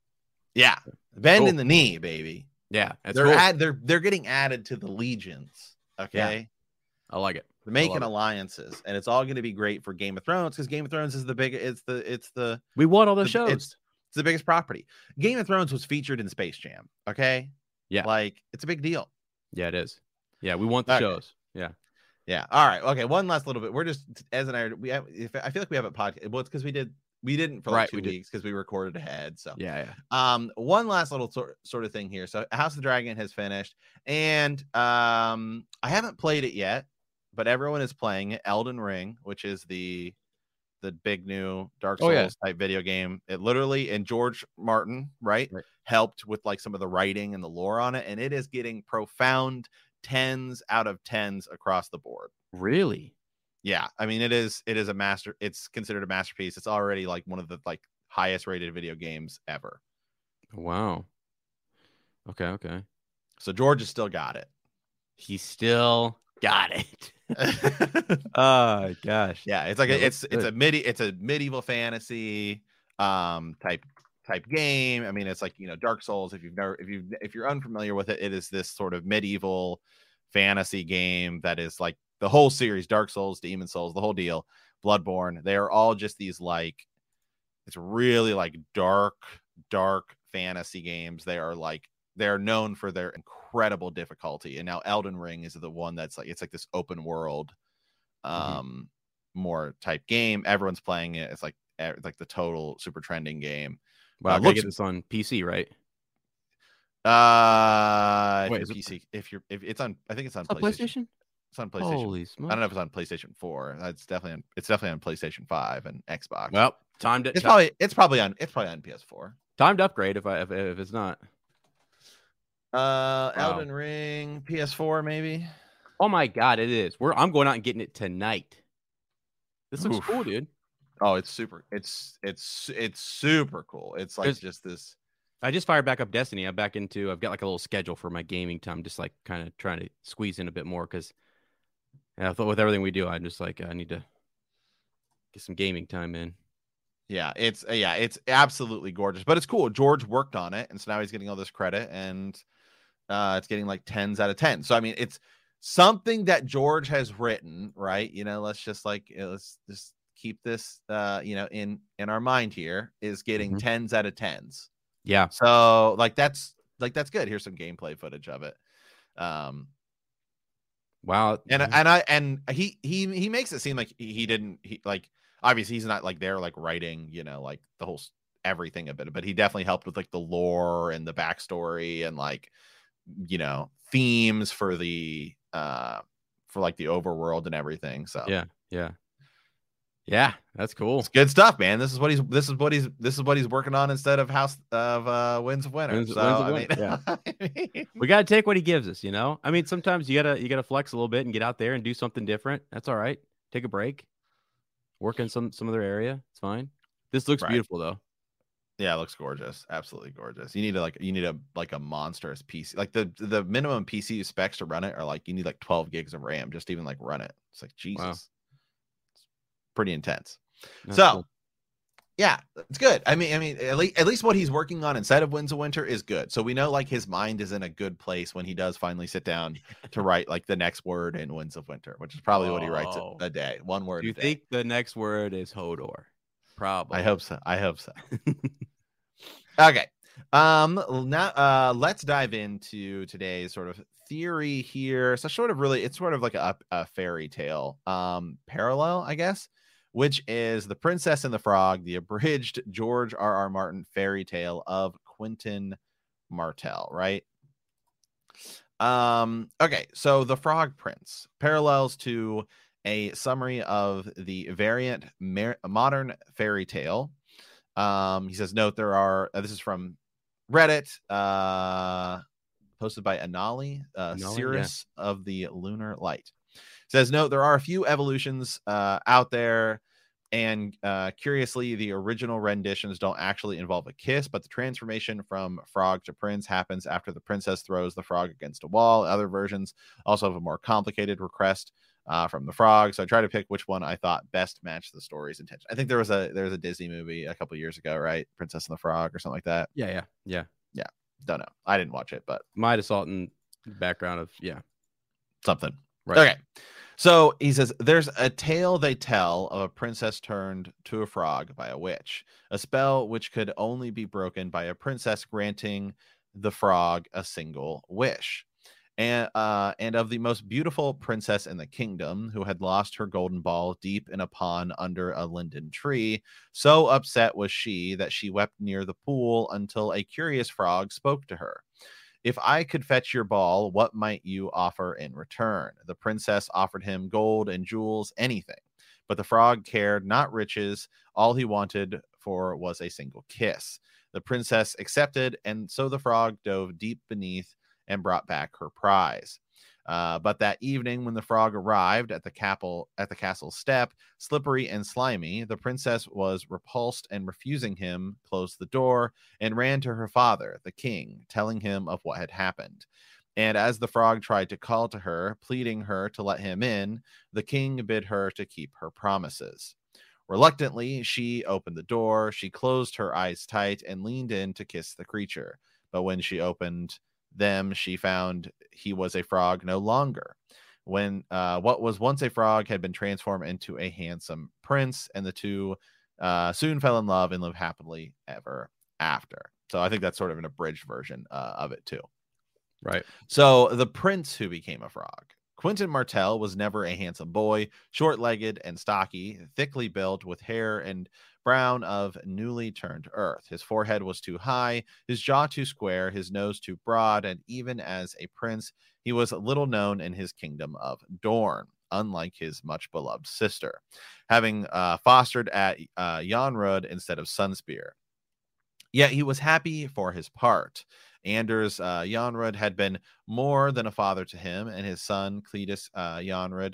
Yeah, bend Cool. in the knee, baby. Yeah, that's they're cool. add, they're they're getting added to the legions. Okay, yeah. I like it. They're making alliances, and it's all going to be great for Game of Thrones because Game of Thrones is the big. It's the it's the we won all those the, shows. It's, it's the biggest property. Game of Thrones was featured in Space Jam. Okay, yeah, like it's a big deal. Yeah, it is. Yeah, we want the okay. shows. Yeah. Yeah. All right. Okay. One last little bit. We're just as and I we have. If I feel like we have a podcast. Well, it's because we did. We didn't for like right, two we weeks because we recorded ahead. So yeah, yeah. Um, one last little sort sort of thing here. So House of the Dragon has finished, and um, I haven't played it yet, but everyone is playing it. Elden Ring, which is the the big new Dark Souls oh, yeah. type video game. It literally and George Martin, right, right, helped with like some of the writing and the lore on it, and it is getting profound tens out of tens across the board. Really? Yeah, I mean it is it is a master. It's considered a masterpiece. It's already like one of the like highest rated video games ever. Wow. Okay, okay. So George has still got it. He still got it. Oh gosh. Yeah, it's like a, it's good. it's a midi it's a medieval fantasy um type type game. I mean, it's like, you know, Dark Souls. If you've never if you if you're unfamiliar with it, it is this sort of medieval fantasy game that is like the whole series, Dark Souls, Demon Souls, the whole deal, Bloodborne. They are all just these like, it's really like dark, dark fantasy games. They are like, they're known for their incredible difficulty. And now Elden Ring is the one that's like, it's like this open world, um, mm-hmm. more type game. Everyone's playing it. It's like, it's like the total super trending game. Wow, uh, I gotta get this on P C, right? Uh, Wait, if you're P C, it... if you're, if it's on, I think it's on it's PlayStation. PlayStation. It's on PlayStation. Holy smokes. I don't know if it's on PlayStation four. It's definitely on. It's definitely on PlayStation five and Xbox. Well, timed it. It's probably. It's probably on. It's probably on P S four. Timed upgrade if I if, if it's not. Uh, wow. Elden Ring, P S four maybe. Oh my God, it is. We're. I'm going out and getting it tonight. This looks Oof. cool, dude. Oh, it's super. It's it's it's super cool. It's like There's, just this. I just fired back up Destiny. I'm back into. I've got like a little schedule for my gaming time. Just like kind of trying to squeeze in a bit more because. Yeah, I thought with everything we do, I'm just like I need to get some gaming time in. Yeah, it's yeah, it's absolutely gorgeous, but it's cool. George worked on it, and so now he's getting all this credit, and uh, it's getting like tens out of ten. So I mean, it's something that George has written, right? You know, let's just like let's just keep this, uh, you know, in in our mind here is getting mm-hmm. tens out of tens. Yeah. So like that's like that's good. Here's some gameplay footage of it. Um. Wow. And and I and he he he makes it seem like he didn't he like obviously he's not like there like writing, you know, like the whole everything of it, but he definitely helped with like the lore and the backstory and like, you know, themes for the uh for like the overworld and everything. So yeah, yeah. Yeah, that's cool. It's good stuff, man. This is what he's this is what he's this is what he's working on instead of House of uh Winds of Winter. Winds, so Winds of I Winter. mean, yeah. I mean... we gotta take what he gives us, you know. I mean, sometimes you gotta you gotta flex a little bit and get out there and do something different. That's all right. Take a break. Work in some some other area. It's fine. This looks right. beautiful though. Yeah, it looks gorgeous. Absolutely gorgeous. You need to like you need a like a monstrous P C. Like the the minimum P C specs to run it are like you need like twelve gigs of RAM just to even like run it. It's like Jesus. Wow. It's pretty intense. That's so cool. Yeah, it's good. I mean, I mean, at least, at least what he's working on inside of Winds of Winter is good. So we know like his mind is in a good place when he does finally sit down to write like the next word in Winds of Winter, which is probably oh. what he writes a, a day. One word. Do you a day. think the next word is Hodor? Probably. I hope so. I hope so. Okay. Um. Now, uh, let's dive into today's sort of theory here. So sort of really, it's sort of like a, a fairy tale um parallel, I guess. Which is The Princess and the Frog, the abridged George R R. Martin fairy tale of Quentin Martell, right? Um, okay, so The Frog Prince parallels to a summary of the variant mer- modern fairy tale. Um, he says, note there are, uh, this is from Reddit, uh, posted by Anali, uh, Anali, Cirrus yeah. of the Lunar Light. Says, note, there are a few evolutions uh, out there, and uh, curiously, the original renditions don't actually involve a kiss, but the transformation from frog to prince happens after the princess throws the frog against a wall. Other versions also have a more complicated request uh, from the frog. So I tried to pick which one I thought best matched the story's intention. I think there was a there was a Disney movie a couple years ago, right? Princess and the Frog or something like that. Yeah, yeah, yeah, yeah. Don't know. I didn't watch it, but might have saw it in background of yeah something. Right. Okay. So he says, there's a tale they tell of a princess turned to a frog by a witch, a spell which could only be broken by a princess granting the frog a single wish. And uh, and of the most beautiful princess in the kingdom, who had lost her golden ball deep in a pond under a linden tree. So upset was she that she wept near the pool until a curious frog spoke to her. If I could fetch your ball, what might you offer in return? The princess offered him gold and jewels, anything. But the frog cared not riches. All he wanted for was a single kiss. The princess accepted, and so the frog dove deep beneath and brought back her prize. Uh, but that evening, when the frog arrived at the castle at the castle step, slippery and slimy, the princess was repulsed, and refusing him, closed the door and ran to her father, the king, telling him of what had happened. And as the frog tried to call to her, pleading her to let him in, the king bid her to keep her promises. Reluctantly, she opened the door. She closed her eyes tight and leaned in to kiss the creature. But when she opened them, she found he was a frog no longer. When uh, what was once a frog had been transformed into a handsome prince, and the two uh, soon fell in love and lived happily ever after. So I think that's sort of an abridged version uh, of it too. Right. So the prince who became a frog. Quentin Martell was never a handsome boy, short-legged and stocky, thickly built, with hair and brown of newly turned earth. His forehead was too high, his jaw too square, his nose too broad, and even as a prince, he was little known in his kingdom of Dorne, unlike his much-beloved sister, having uh, fostered at uh, Yonrud instead of Sunspear. Yet he was happy for his part. Anders uh, Yonrud had been more than a father to him, and his son, Cletus uh, Yonrud,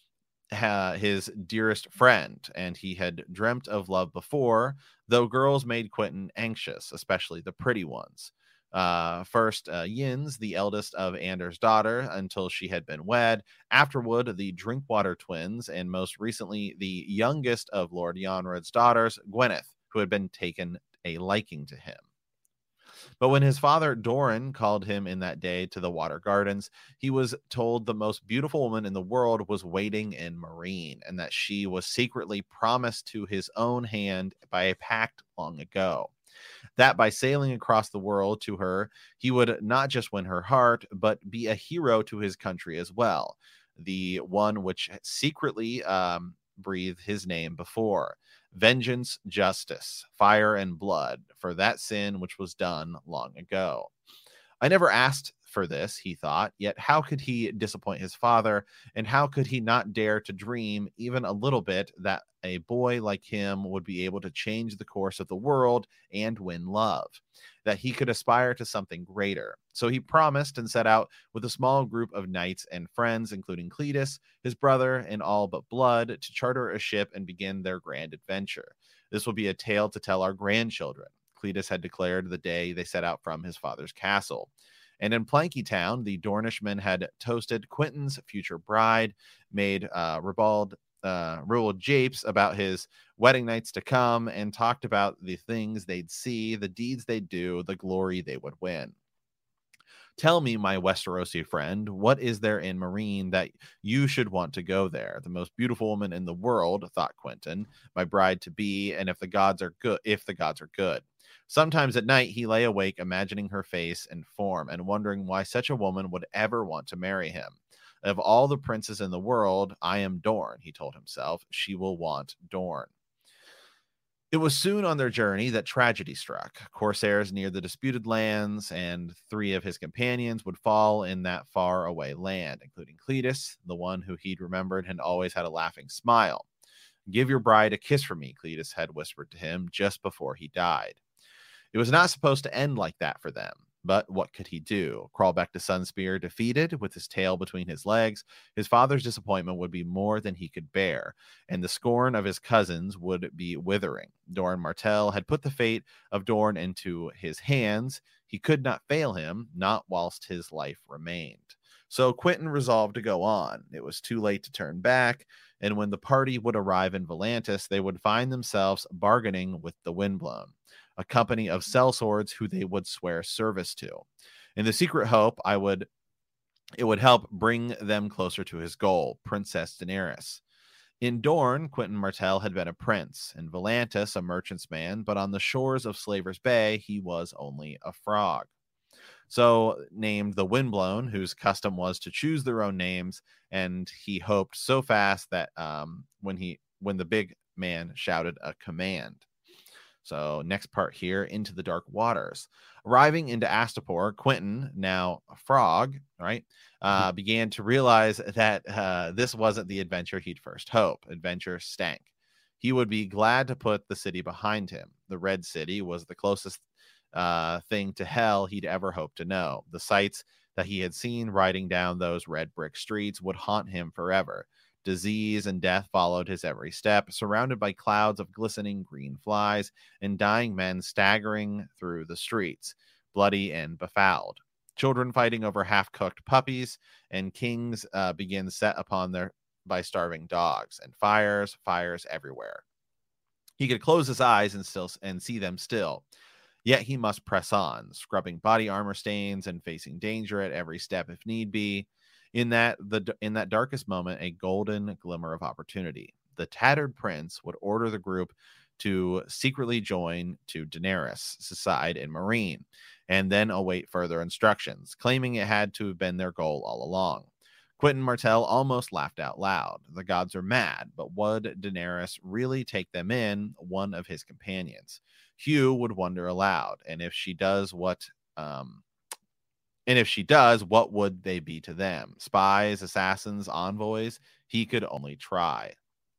ha- his dearest friend, and he had dreamt of love before, though girls made Quentin anxious, especially the pretty ones. Uh, first, uh, Yins, the eldest of Anders' daughter, until she had been wed. Afterward, the Drinkwater twins, and most recently, the youngest of Lord Yonrud's daughters, Gwyneth, who had been taken a liking to him. But when his father Doran called him in that day to the water gardens, he was told the most beautiful woman in the world was waiting in Marine, and that she was secretly promised to his own hand by a pact long ago. That by sailing across the world to her, he would not just win her heart, but be a hero to his country as well, the one which secretly um, breathed his name before. Vengeance, justice, fire, and blood for that sin which was done long ago. I never asked for this, he thought, yet how could he disappoint his father, and how could he not dare to dream even a little bit that a boy like him would be able to change the course of the world and win love, that he could aspire to something greater. So he promised and set out with a small group of knights and friends, including Cletus, his brother, and all but blood, to charter a ship and begin their grand adventure. This will be a tale to tell our grandchildren, Cletus had declared the day they set out from his father's castle. And in Planky Town, the Dornishmen had toasted Quentin's future bride, made uh, ribald, uh, ribald japes about his wedding nights to come, and talked about the things they'd see, the deeds they'd do, the glory they would win. Tell me, my Westerosi friend, what is there in Marine that you should want to go there? The most beautiful woman in the world, thought Quentin, my bride to be, and if the gods are good, if the gods are good. Sometimes at night he lay awake imagining her face and form and wondering why such a woman would ever want to marry him. Of all the princes in the world, I am Dorne, he told himself. She will want Dorne. It was soon on their journey that tragedy struck. Corsairs near the disputed lands, and three of his companions would fall in that far-away land, including Cletus, the one who he'd remembered and always had a laughing smile. Give your bride a kiss for me, Cletus had whispered to him just before he died. It was not supposed to end like that for them. But what could he do? Crawl back to Sunspear defeated with his tail between his legs? His father's disappointment would be more than he could bear, and the scorn of his cousins would be withering. Doran Martell had put the fate of Dorne into his hands. He could not fail him, not whilst his life remained. So Quentin resolved to go on. It was too late to turn back, and when the party would arrive in Volantis, they would find themselves bargaining with the Windblown, a company of sellswords who they would swear service to. In the secret hope, I would it would help bring them closer to his goal, Princess Daenerys. In Dorne, Quentin Martell had been a prince, in Volantis a merchant's man, but on the shores of Slaver's Bay, he was only a frog. So named the Windblown, whose custom was to choose their own names, and he hoped so fast that um, when he when the big man shouted a command. So next part here, into the dark waters. Arriving into Astapor, Quentin, now a frog, right, uh, began to realize that uh, this wasn't the adventure he'd first hoped. Adventure stank. He would be glad to put the city behind him. The Red City was the closest uh, thing to hell he'd ever hoped to know. The sights that he had seen riding down those red brick streets would haunt him forever. Disease and death followed his every step, surrounded by clouds of glistening green flies and dying men staggering through the streets, bloody and befouled. Children fighting over half-cooked puppies, and kings uh, begin set upon their by starving dogs, and fires, fires everywhere. He could close his eyes and still and see them still. Yet he must press on, scrubbing body armor stains and facing danger at every step if need be. In that the in that darkest moment, a golden glimmer of opportunity. The tattered prince would order the group to secretly join to Daenerys' side in Meereen, and then await further instructions, claiming it had to have been their goal all along. Quentin Martell almost laughed out loud. The gods are mad, but would Daenerys really take them in? One of his companions, Hugh, would wonder aloud, and if she does what um And if she does, what would they be to them? Spies, assassins, envoys? He could only try.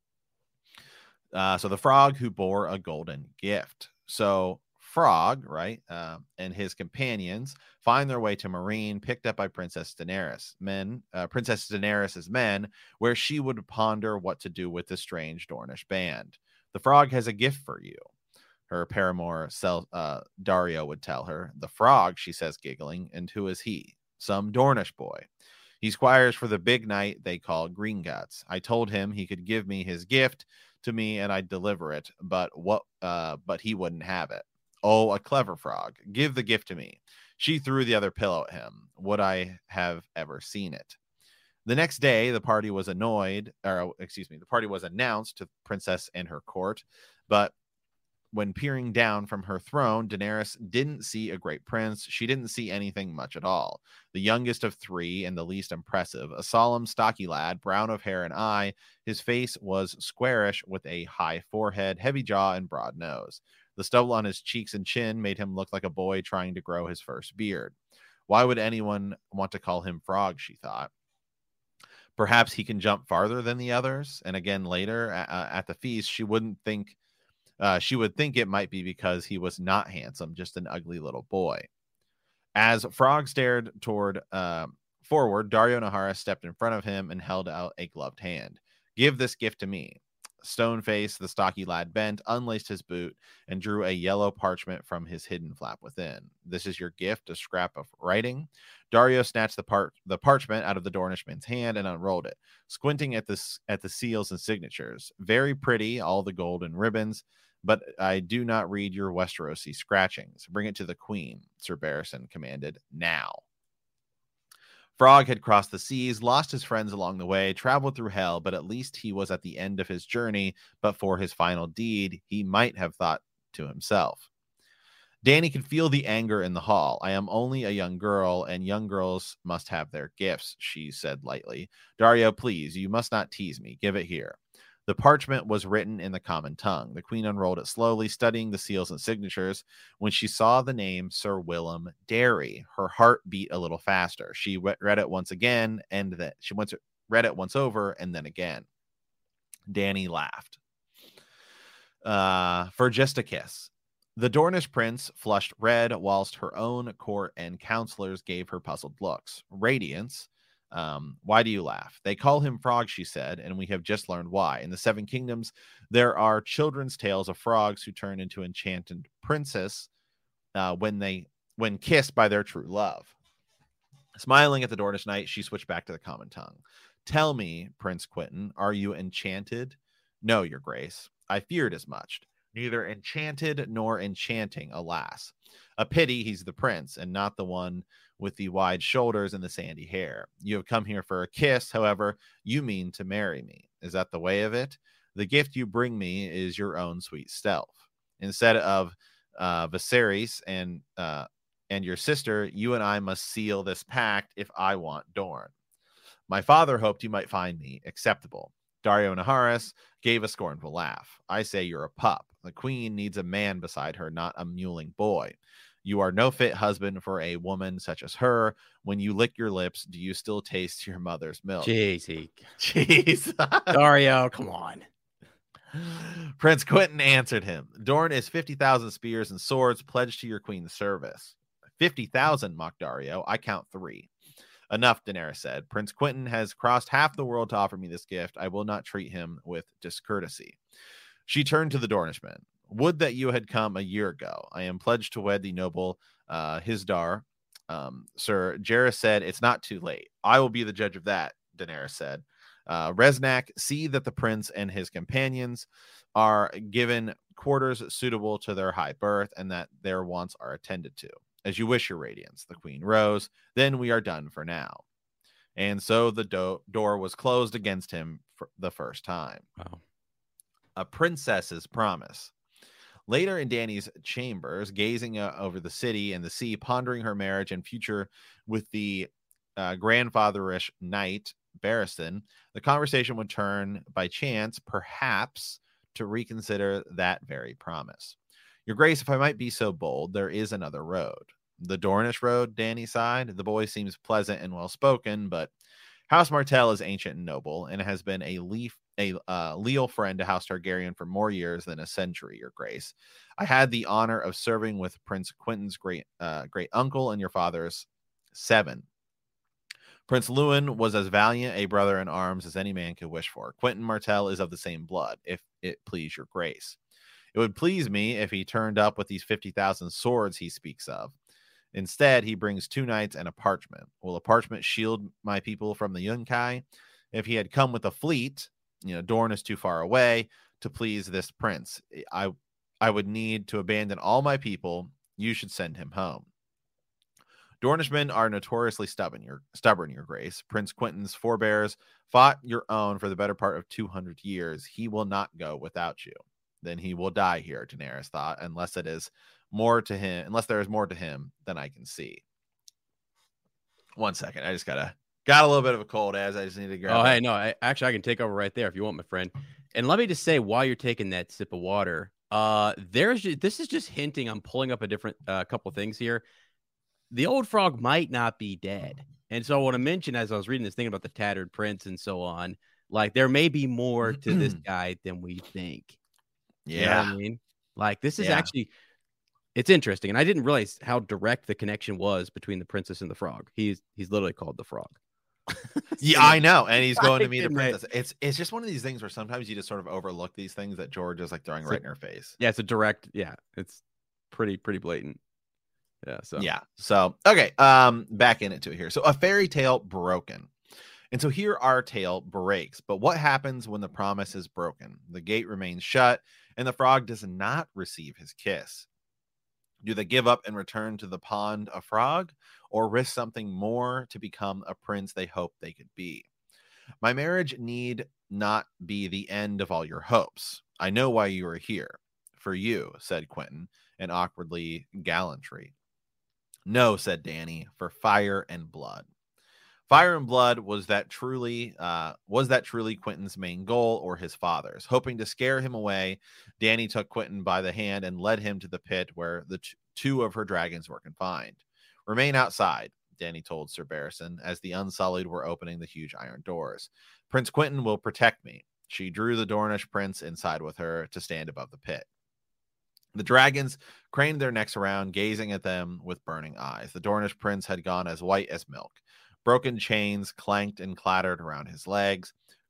Uh, so the frog who bore a golden gift. So Frog, right, uh, and his companions find their way to Meereen, picked up by Princess Daenerys. Men, uh, Princess Daenerys' men, where she would ponder what to do with the strange Dornish band. The frog has a gift for you. Her paramour, Sel, uh, Daario, would tell her. The frog, she says, giggling. And who is he? Some Dornish boy. He squires for the big knight they call Greenguts. I told him he could give me his gift to me and I'd deliver it, but what? Uh, but he wouldn't have it. Oh, a clever frog. Give the gift to me. She threw the other pillow at him. Would I have ever seen it? The next day, the party was annoyed, or excuse me, the party was announced to the princess and her court, but when peering down from her throne, Daenerys didn't see a great prince. She didn't see anything much at all. The youngest of three and the least impressive, a solemn, stocky lad, brown of hair and eye. His face was squarish with a high forehead, heavy jaw, and broad nose. The stubble on his cheeks and chin made him look like a boy trying to grow his first beard. Why would anyone want to call him Frog, she thought. Perhaps he can jump farther than the others. And again, later uh, at the feast, she wouldn't think Uh, she would think it might be because he was not handsome, just an ugly little boy. As Frog stared toward uh, forward, Daario Naharis stepped in front of him and held out a gloved hand. Give this gift to me. Stone-faced, the stocky lad bent, unlaced his boot, and drew a yellow parchment from his hidden flap within. This is your gift, a scrap of writing. Daario snatched the part the parchment out of the Dornishman's hand and unrolled it, squinting at the at the seals and signatures. Very pretty, all the gold and ribbons, but I do not read your Westerosi scratchings. Bring it to the queen, Sir Barristan commanded. Now. Frog had crossed the seas, lost his friends along the way, traveled through hell, but at least he was at the end of his journey. But for his final deed, he might have thought to himself. Dany could feel the anger in the hall. I am only a young girl, and young girls must have their gifts, she said lightly. Daario, please, you must not tease me. Give it here. The parchment was written in the common tongue. The queen unrolled it slowly, studying the seals and signatures. When she saw the name Sir Willem Darry, her heart beat a little faster. She read it once again, and that she went to, read it once over, and then again. Dany laughed. Uh, for just a kiss. The Dornish prince flushed red, whilst her own court and counselors gave her puzzled looks. Radiance. Um, why do you laugh? They call him Frog, she said, and we have just learned why. In the Seven Kingdoms, there are children's tales of frogs who turn into enchanted princes uh, when they when kissed by their true love. Smiling at the Dornish knight, she switched back to the common tongue. Tell me, Prince Quentin, are you enchanted? No, your grace. I feared as much. Neither enchanted nor enchanting, alas. A pity he's the prince, and not the one with the wide shoulders and the sandy hair. You have come here for a kiss, however, you mean to marry me. Is that the way of it? The gift you bring me is your own sweet self. Instead of uh, Viserys and uh, and your sister, you and I must seal this pact if I want Dorne. My father hoped you might find me acceptable. Daario Naharis gave a scornful laugh. I say you're a pup. The queen needs a man beside her, not a mewling boy. You are no fit husband for a woman such as her. When you lick your lips, do you still taste your mother's milk? Jeez, he... Jeez. Daario, come on. Prince Quentin answered him. Dorne is fifty thousand spears and swords pledged to your queen's service. fifty thousand, mocked Daario. I count three. Enough, Daenerys said. Prince Quentin has crossed half the world to offer me this gift. I will not treat him with discourtesy. She turned to the Dornishmen. Would that you had come a year ago. I am pledged to wed the noble uh, Hisdar. Um, Sir Jairus said, it's not too late. I will be the judge of that, Daenerys said. Uh, Resnack, see that the prince and his companions are given quarters suitable to their high birth and that their wants are attended to. As you wish, your radiance, the queen rose. Then we are done for now. And so the do- door was closed against him for the first time. Wow. A princess's promise. Later in Dany's chambers, gazing uh, over the city and the sea, pondering her marriage and future with the uh, grandfatherish knight, Barristan, the conversation would turn by chance, perhaps, to reconsider that very promise. Your grace, if I might be so bold, there is another road. The Dornish road, Dany sighed. The boy seems pleasant and well-spoken, but House Martell is ancient and noble, and has been a leaf, a uh, leal friend to House Targaryen for more years than a century, your grace. I had the honor of serving with Prince Quentin's great uh, great uncle and your father's seven. Prince Lewin was as valiant a brother in arms as any man could wish for. Quentin Martell is of the same blood, if it please your grace. It would please me if he turned up with these fifty thousand swords he speaks of. Instead, he brings two knights and a parchment. Will a parchment shield my people from the Yunkai? If he had come with a fleet, you know, Dorne is too far away to please this prince. I, I would need to abandon all my people. You should send him home. Dornishmen are notoriously stubborn, your stubborn, your grace. Prince Quentin's forebears fought your own for the better part of two hundred years. He will not go without you. Then he will die here, Daenerys thought, unless it is more to him, unless there is more to him than I can see. One second, I just gotta got a little bit of a cold, as I just need to grab. Oh, hey, no, I, actually, I can take over right there if you want, my friend. And let me just say, while you're taking that sip of water, uh, there's this is just hinting. I'm pulling up a different uh, couple things here. The old frog might not be dead, and so I want to mention, as I was reading this thing about the tattered prince and so on, like there may be more to this guy than we think. Yeah, you know what I mean, like this is yeah. actually. It's interesting, and I didn't realize how direct the connection was between the princess and the frog. He's he's literally called the frog. Yeah, I know, and he's going to meet the princess. It's it's just one of these things where sometimes you just sort of overlook these things that George is like throwing so, right in her face. Yeah, it's a direct. Yeah, it's pretty pretty blatant. Yeah. So yeah. So okay, um, back into it here. So a fairy tale broken, and so here our tale breaks. But what happens when the promise is broken? The gate remains shut, and the frog does not receive his kiss. Do they give up and return to the pond a frog, or risk something more to become a prince they hope they could be? My marriage need not be the end of all your hopes. I know why you are here. For you, said Quentin, and awkwardly gallantry. No, said Dany, for fire and blood. Fire and blood was that truly uh, was that truly Quentin's main goal, or his father's? Hoping to scare him away, Dany took Quentin by the hand and led him to the pit where the t- two of her dragons were confined. Remain outside, Dany told Sir Barristan, as the Unsullied were opening the huge iron doors. Prince Quentin will protect me. She drew the Dornish prince inside with her to stand above the pit. The dragons craned their necks around, gazing at them with burning eyes. The Dornish prince had gone as white as milk. Broken chains clanked and clattered around his legs.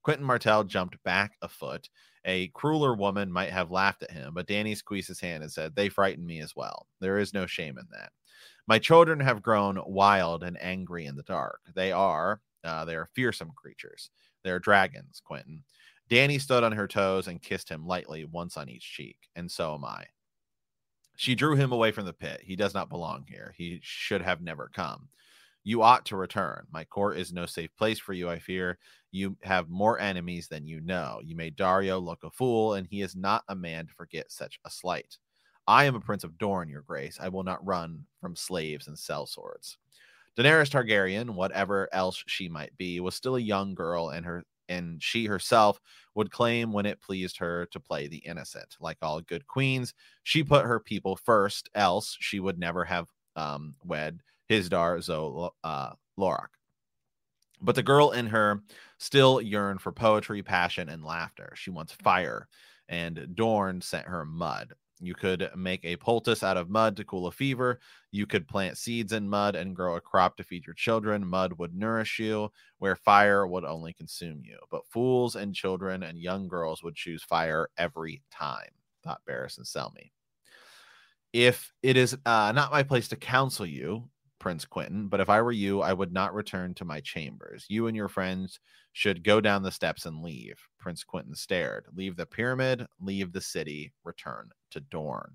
Quentin Martell jumped back a foot. A crueler woman might have laughed at him, but Danny squeezed his hand and said, "They frighten me as well. There is no shame in that. My children have grown wild and angry in the dark. They are, uh, they are fearsome creatures. They are dragons, Quentin." Danny stood on her toes and kissed him lightly, once on each cheek. "And so am I." She drew him away from the pit. "He does not belong here. He should have never come. You ought to return. My court is no safe place for you, I fear. You have more enemies than you know. You made Dario look a fool, and he is not a man to forget such a slight. I am a prince of Dorne, your grace. I will not run from slaves and sell swords." Daenerys Targaryen, whatever else she might be, was still a young girl, and her and she herself would claim when it pleased her to play the innocent. Like all good queens, she put her people first, else she would never have um, wed Hizdahr zo uh, Loraq. But the girl in her still yearned for poetry, passion, and laughter. She wants fire, and Dorne sent her mud. You could make a poultice out of mud to cool a fever. You could plant seeds in mud and grow a crop to feed your children. Mud would nourish you, where fire would only consume you. But fools and children and young girls would choose fire every time, thought Barristan Selmy. "If it is uh, not my place to counsel you, Prince Quentin, but if I were you, I would not return to my chambers. You and your friends should go down the steps and leave." Prince Quentin stared. "Leave the pyramid, leave the city, return to Dorne."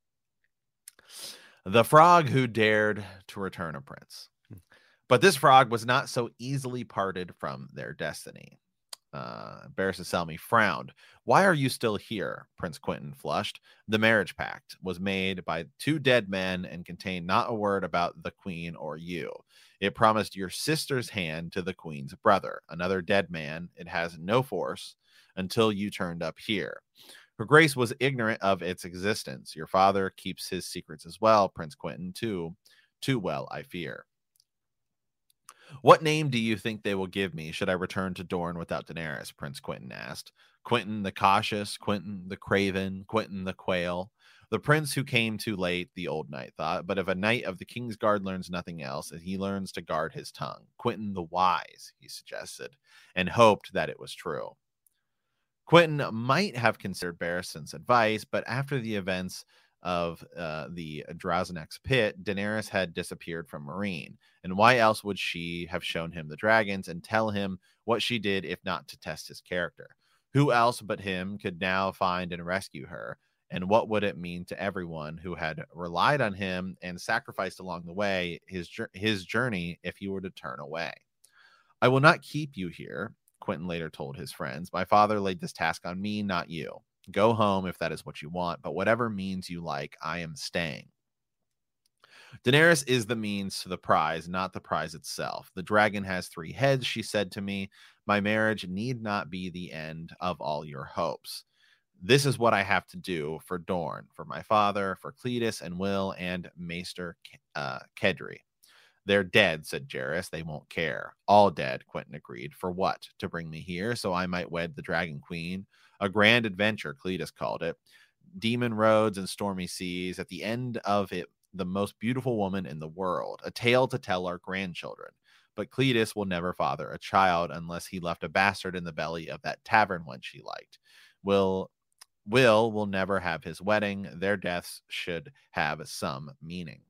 The frog who dared to return a prince. But this frog was not so easily parted from their destiny. Uh, Barristan Selmy frowned. "Why are you still here?" Prince Quentin flushed. "The marriage pact was made by two dead men and contained not a word about the queen or you. It promised your sister's hand to the queen's brother, another dead man. It has no force until you turned up here. Her grace was ignorant of its existence. Your father keeps his secrets as well, Prince Quentin, too, too well, I fear. What name do you think they will give me should I return to Dorne without Daenerys?" Prince Quentin asked. "Quentin the cautious, Quentin the craven, Quentin the quail." The prince who came too late, the old knight thought, but if a knight of the King's Guard learns nothing else, he learns to guard his tongue. "Quentin the wise," he suggested, and hoped that it was true. Quentin might have considered Barristan's advice, but after the events of uh, the Drazenek's pit, Daenerys had disappeared from Meereen, and why else would she have shown him the dragons and tell him what she did if not to test his character? Who else but him could now find and rescue her? And what would it mean to everyone who had relied on him and sacrificed along the way his, his journey if he were to turn away? "I will not keep you here," Quentin later told his friends. "My father laid this task on me, not you. Go home if that is what you want, but whatever means you like, I am staying." "Daenerys is the means to the prize, not the prize itself. The dragon has three heads," she said to me. "My marriage need not be the end of all your hopes. This is what I have to do for Dorne, for my father, for Cletus and Will, and Maester uh, Kedry." "They're dead," said Jairus. "They won't care." "All dead," Quentin agreed. "For what? To bring me here so I might wed the Dragon Queen? A grand adventure," Cletus called it. "Demon roads and stormy seas. At the end of it, the most beautiful woman in the world. A tale to tell our grandchildren. But Cletus will never father a child unless he left a bastard in the belly of that tavern wench he liked. Will Will will never have his wedding. Their deaths should have some meaning."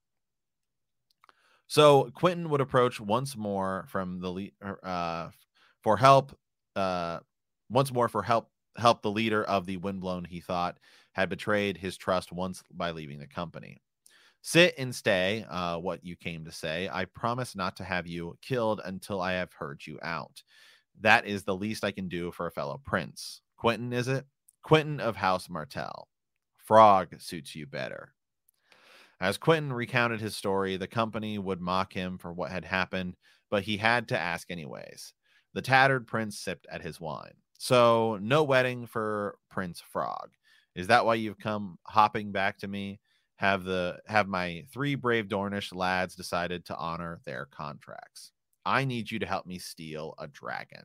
So Quentin would approach once more from the uh, for help, uh, once more for help, help the leader of the Windblown he thought had betrayed his trust once by leaving the company. "Sit and stay, uh, what you came to say. I promise not to have you killed until I have heard you out. That is the least I can do for a fellow prince. Quentin, is it? Quentin of House Martell. Frog suits you better." As Quentin recounted his story, the company would mock him for what had happened, but he had to ask anyways. The tattered prince sipped at his wine. "So, no wedding for Prince Frog. Is that why you've come hopping back to me? Have the have my three brave Dornish lads decided to honor their contracts? I need you to help me steal a dragon."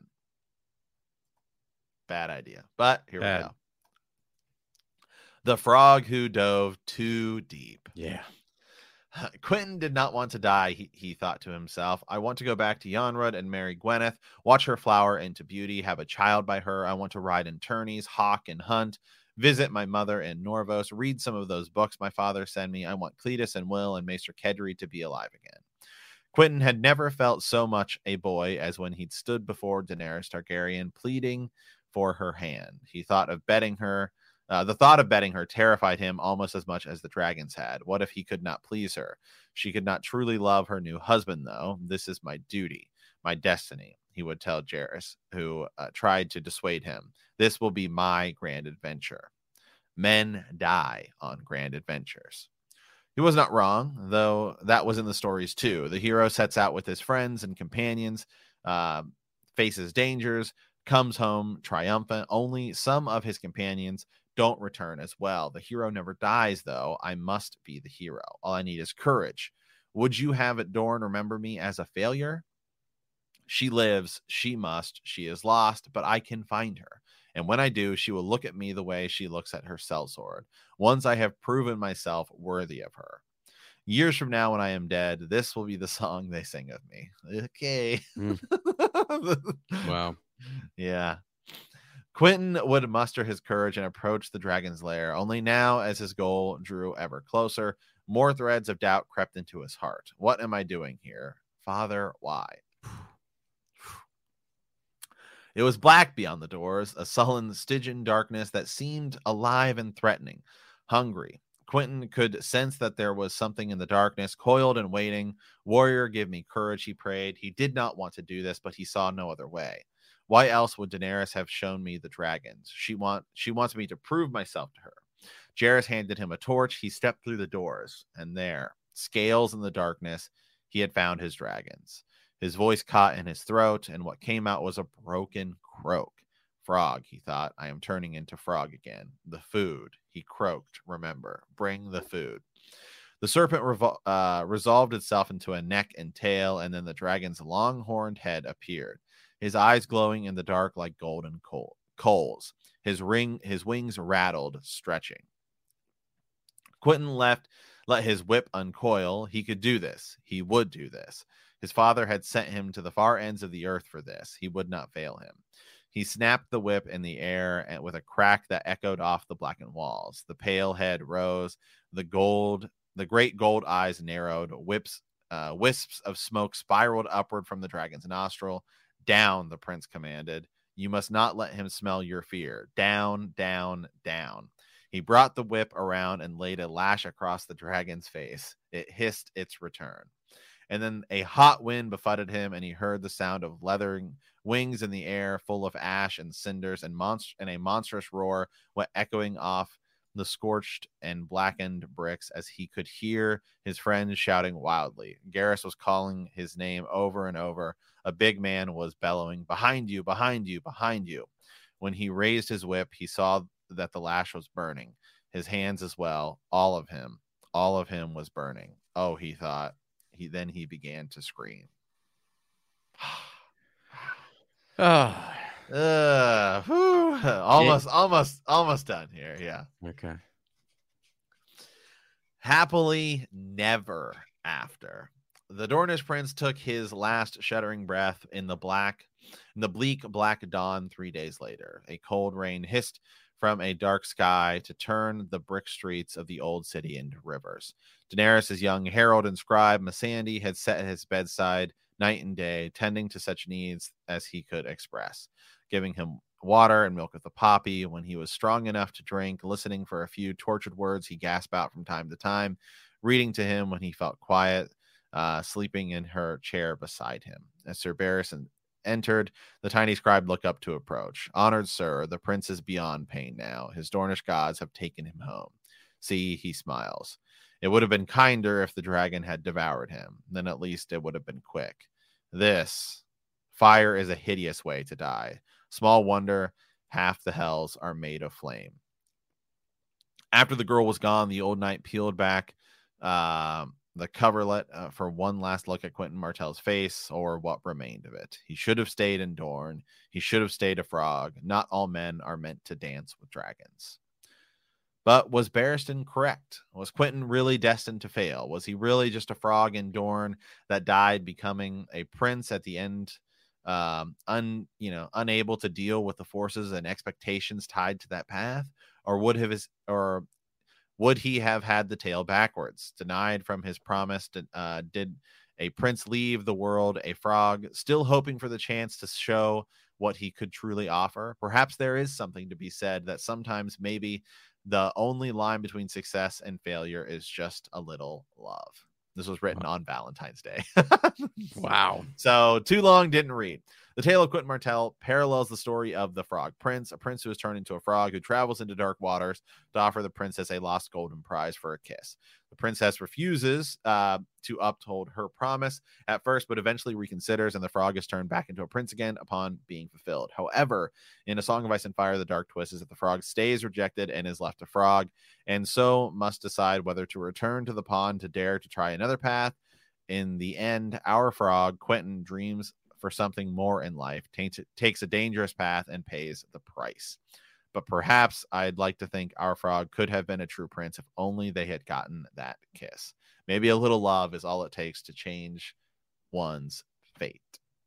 Bad idea, but here Bad. we go. The frog who dove too deep. Yeah. Quentin did not want to die, he, he thought to himself. I want to go back to Yonrud and marry Gwyneth, watch her flower into beauty, have a child by her. I want to ride in tourneys, hawk and hunt, visit my mother in Norvos, read some of those books my father sent me. I want Cletus and Will and Maester Kedry to be alive again. Quentin had never felt so much a boy as when he'd stood before Daenerys Targaryen pleading for her hand. He thought of betting her. Uh, the thought of betting her terrified him almost as much as the dragons had. What if he could not please her? She could not truly love her new husband, though. This is my duty, my destiny, he would tell Jaehaerys, who uh, tried to dissuade him. This will be my grand adventure. Men die on grand adventures. He was not wrong, though that was in the stories too. The hero sets out with his friends and companions, uh, faces dangers, comes home triumphant. Only some of his companions don't return as well. The hero never dies, though. I must be the hero. All I need is courage. Would you have it, Dorne, remember me as a failure? She lives. She must. She is lost, but I can find her. And when I do, she will look at me the way she looks at her sellsword. Once I have proven myself worthy of her. Years from now, when I am dead, this will be the song they sing of me. Okay. Mm. Wow. Yeah. Quentin would muster his courage and approach the dragon's lair. Only now, as his goal drew ever closer, more threads of doubt crept into his heart. What am I doing here? Father, why? It was black beyond the doors, a sullen, Stygian darkness that seemed alive and threatening, hungry. Quentin could sense that there was something in the darkness, coiled and waiting. Warrior, give me courage, he prayed. He did not want to do this, but he saw no other way. Why else would Daenerys have shown me the dragons? She want she wants me to prove myself to her. Jaehaerys handed him a torch. He stepped through the doors, and there, scales in the darkness, he had found his dragons. His voice caught in his throat, and what came out was a broken croak. Frog, he thought. I am turning into frog again. The food, he croaked. Remember, bring the food. The serpent revol- uh, resolved itself into a neck and tail, and then the dragon's long-horned head appeared. His eyes glowing in the dark like golden coal- coals. His ring, his wings rattled, stretching. Quentin left, let his whip uncoil. He could do this. He would do this. His father had sent him to the far ends of the earth for this. He would not fail him. He snapped the whip in the air and with a crack that echoed off the blackened walls. The pale head rose. The gold, the great gold eyes narrowed. Whips, uh, wisps of smoke spiraled upward from the dragon's nostril. Down, the prince commanded. You must not let him smell your fear. Down, down, down. He brought the whip around and laid a lash across the dragon's face. It hissed its return. And then a hot wind buffeted him, and he heard the sound of leathering wings in the air, full of ash and cinders, and, monst- and a monstrous roar went echoing off the scorched and blackened bricks as he could hear his friends shouting wildly. Garrus was calling his name over and over. A big man was bellowing, behind you, behind you, behind you. When he raised his whip, he saw that the lash was burning. His hands as well, all of him, all of him was burning. Oh, he thought. He then he began to scream. Oh. Uh, whew, almost, yeah. almost, almost done here. Yeah. Okay. Happily never after. The Dornish prince took his last shuddering breath in the black, in the bleak black dawn three days later. A cold rain hissed from a dark sky to turn the brick streets of the old city into rivers. Daenerys' young herald and scribe, Missandei, had sat at his bedside night and day, tending to such needs as he could express, giving him water and milk of the poppy when he was strong enough to drink, listening for a few tortured words he gasped out from time to time, reading to him when he felt quiet, uh, sleeping in her chair beside him. As Sir Barristan entered, the tiny scribe looked up to approach. Honored sir, the prince is beyond pain now. His Dornish gods have taken him home. See, he smiles. It would have been kinder if the dragon had devoured him. Then at least it would have been quick. This fire is a hideous way to die. Small wonder half the hells are made of flame. After the girl was gone, the old knight peeled back uh, the coverlet uh, for one last look at Quentin Martell's face, or what remained of it. He should have stayed in Dorne. He should have stayed a frog. Not all men are meant to dance with dragons. But was Barristan correct? Was Quentyn really destined to fail? Was he really just a frog in Dorne that died becoming a prince at the end, um, un, you know, unable to deal with the forces and expectations tied to that path? Or would have his, or would he have had the tale backwards, denied from his promise? To, uh, did a prince leave the world a frog, still hoping for the chance to show what he could truly offer? Perhaps there is something to be said that sometimes maybe the only line between success and failure is just a little love. This was written on Valentine's Day. Wow. So too long, didn't read. The tale of Quentyn Martell parallels the story of the Frog Prince, a prince who is turned into a frog who travels into dark waters to offer the princess a lost golden prize for a kiss. The princess refuses uh, to uphold her promise at first, but eventually reconsiders, and the frog is turned back into a prince again upon being fulfilled. However, in A Song of Ice and Fire, the dark twist is that the frog stays rejected and is left a frog, and so must decide whether to return to the pond to dare to try another path. In the end, our frog, Quentyn, dreams for something more in life, taints, takes a dangerous path, and pays the price. But perhaps I'd like to think our frog could have been a true prince if only they had gotten that kiss. Maybe a little love is all it takes to change one's fate.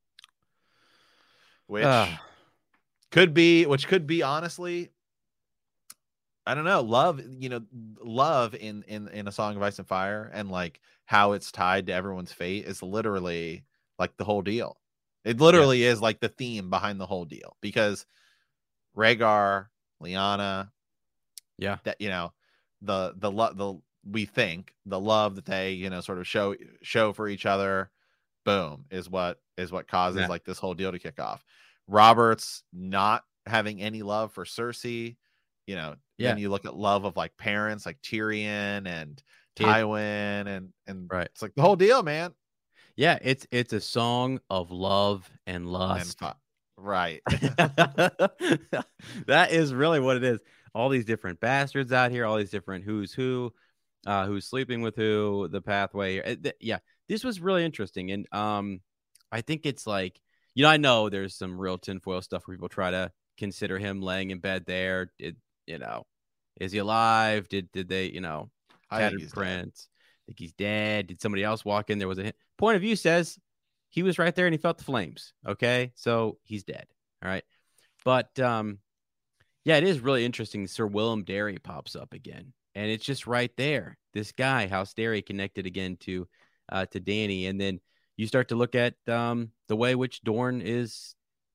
Which uh. could be, which could be honestly, I don't know, love, you know, love in, in, in A Song of Ice and Fire, and like how it's tied to everyone's fate is literally like the whole deal. It literally yeah. is like the theme behind the whole deal, because Rhaegar, Lyanna, yeah, that, you know, the, the, the, the, we think the love that they, you know, sort of show, show for each other, boom, is what, is what causes yeah. like this whole deal to kick off. Robert's not having any love for Cersei, you know, yeah. then you look at love of like parents, like Tyrion and Tywin, and, and right. it's like the whole deal, man. Yeah, it's it's a song of love and lust. And right. That is really what it is. All these different bastards out here, all these different who's who, uh, who's sleeping with who, the pathway. Yeah, this was really interesting. And um, I think it's like, you know, I know there's some real tinfoil stuff where people try to consider him laying in bed there. Did, you know, is he alive? Did did they, you know, tattered prince? Think he's dead? Did somebody else walk in? There was a hint. Point of view says he was right there and he felt the flames. Okay, so he's dead. All right, but um, yeah, it is really interesting. Sir Willem Darry pops up again, and it's just right there. This guy, House Darry, connected again to uh, to Dany, and then you start to look at um, the way which Dorne is.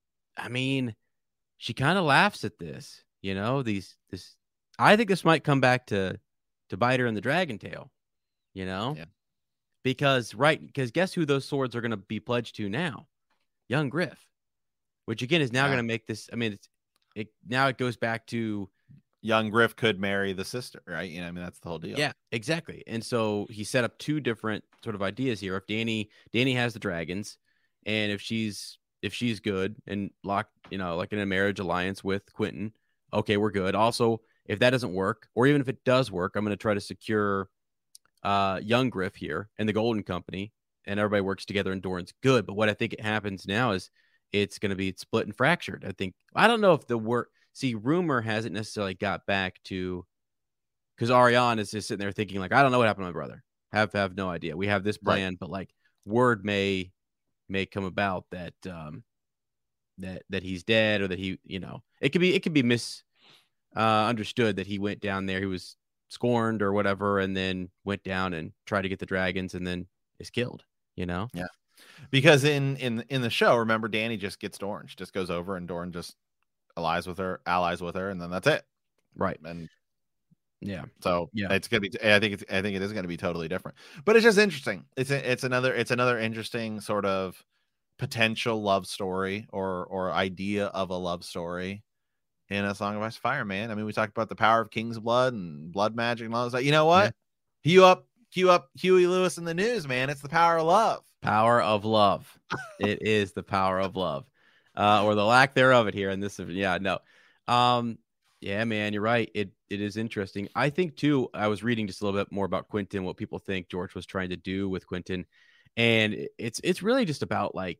I mean, she kind of laughs at this. You know, these this. I think this might come back to to bite her in the dragon tail. You know, yeah. because right, because guess who those swords are going to be pledged to now? Young Griff, which again is now yeah. going to make this. I mean, it's, it now it goes back to young Griff could marry the sister, right? You know, I mean, that's the whole deal. Yeah, exactly. And so he set up two different sort of ideas here. If Dany, Dany has the dragons, and if she's if she's good and locked, you know, like in a marriage alliance with Quentyn, okay, we're good. Also, if that doesn't work, or even if it does work, I'm going to try to secure uh, young Griff here and the Golden Company, and everybody works together and Doran's good. But what I think it happens now is it's going to be split and fractured. I think, I don't know if the work, see, rumor hasn't necessarily got back to, because Arianne is just sitting there thinking like, I don't know what happened to my brother. Have, have no idea. We have this plan, right. but like word may, may come about that, um, that, that he's dead, or that he, you know, it could be, it could be mis uh, understood that he went down there. He was scorned or whatever, and then went down and tried to get the dragons and then is killed, you know? Yeah. Because in, in, in the show, remember, Dany just gets Dorne. She just goes over and Dorne just allies with her, allies with her, and then that's it. Right. And yeah, so yeah, it's going to be, I think it's, I think it is going to be totally different, but it's just interesting. It's a, it's another, it's another interesting sort of potential love story or, or idea of a love story in A Song of Ice and Fire, man. I mean, we talked about the power of King's Blood and blood magic and all that. You know what? Yeah. Cue up, cue up Huey Lewis in the news, man. It's the power of love. Power of love. It is the power of love, uh, or the lack thereof. It here in this. Yeah, no. Um, yeah, man, you're right. It it is interesting. I think too. I was reading just a little bit more about Quentyn, what people think George was trying to do with Quentyn, and it's it's really just about like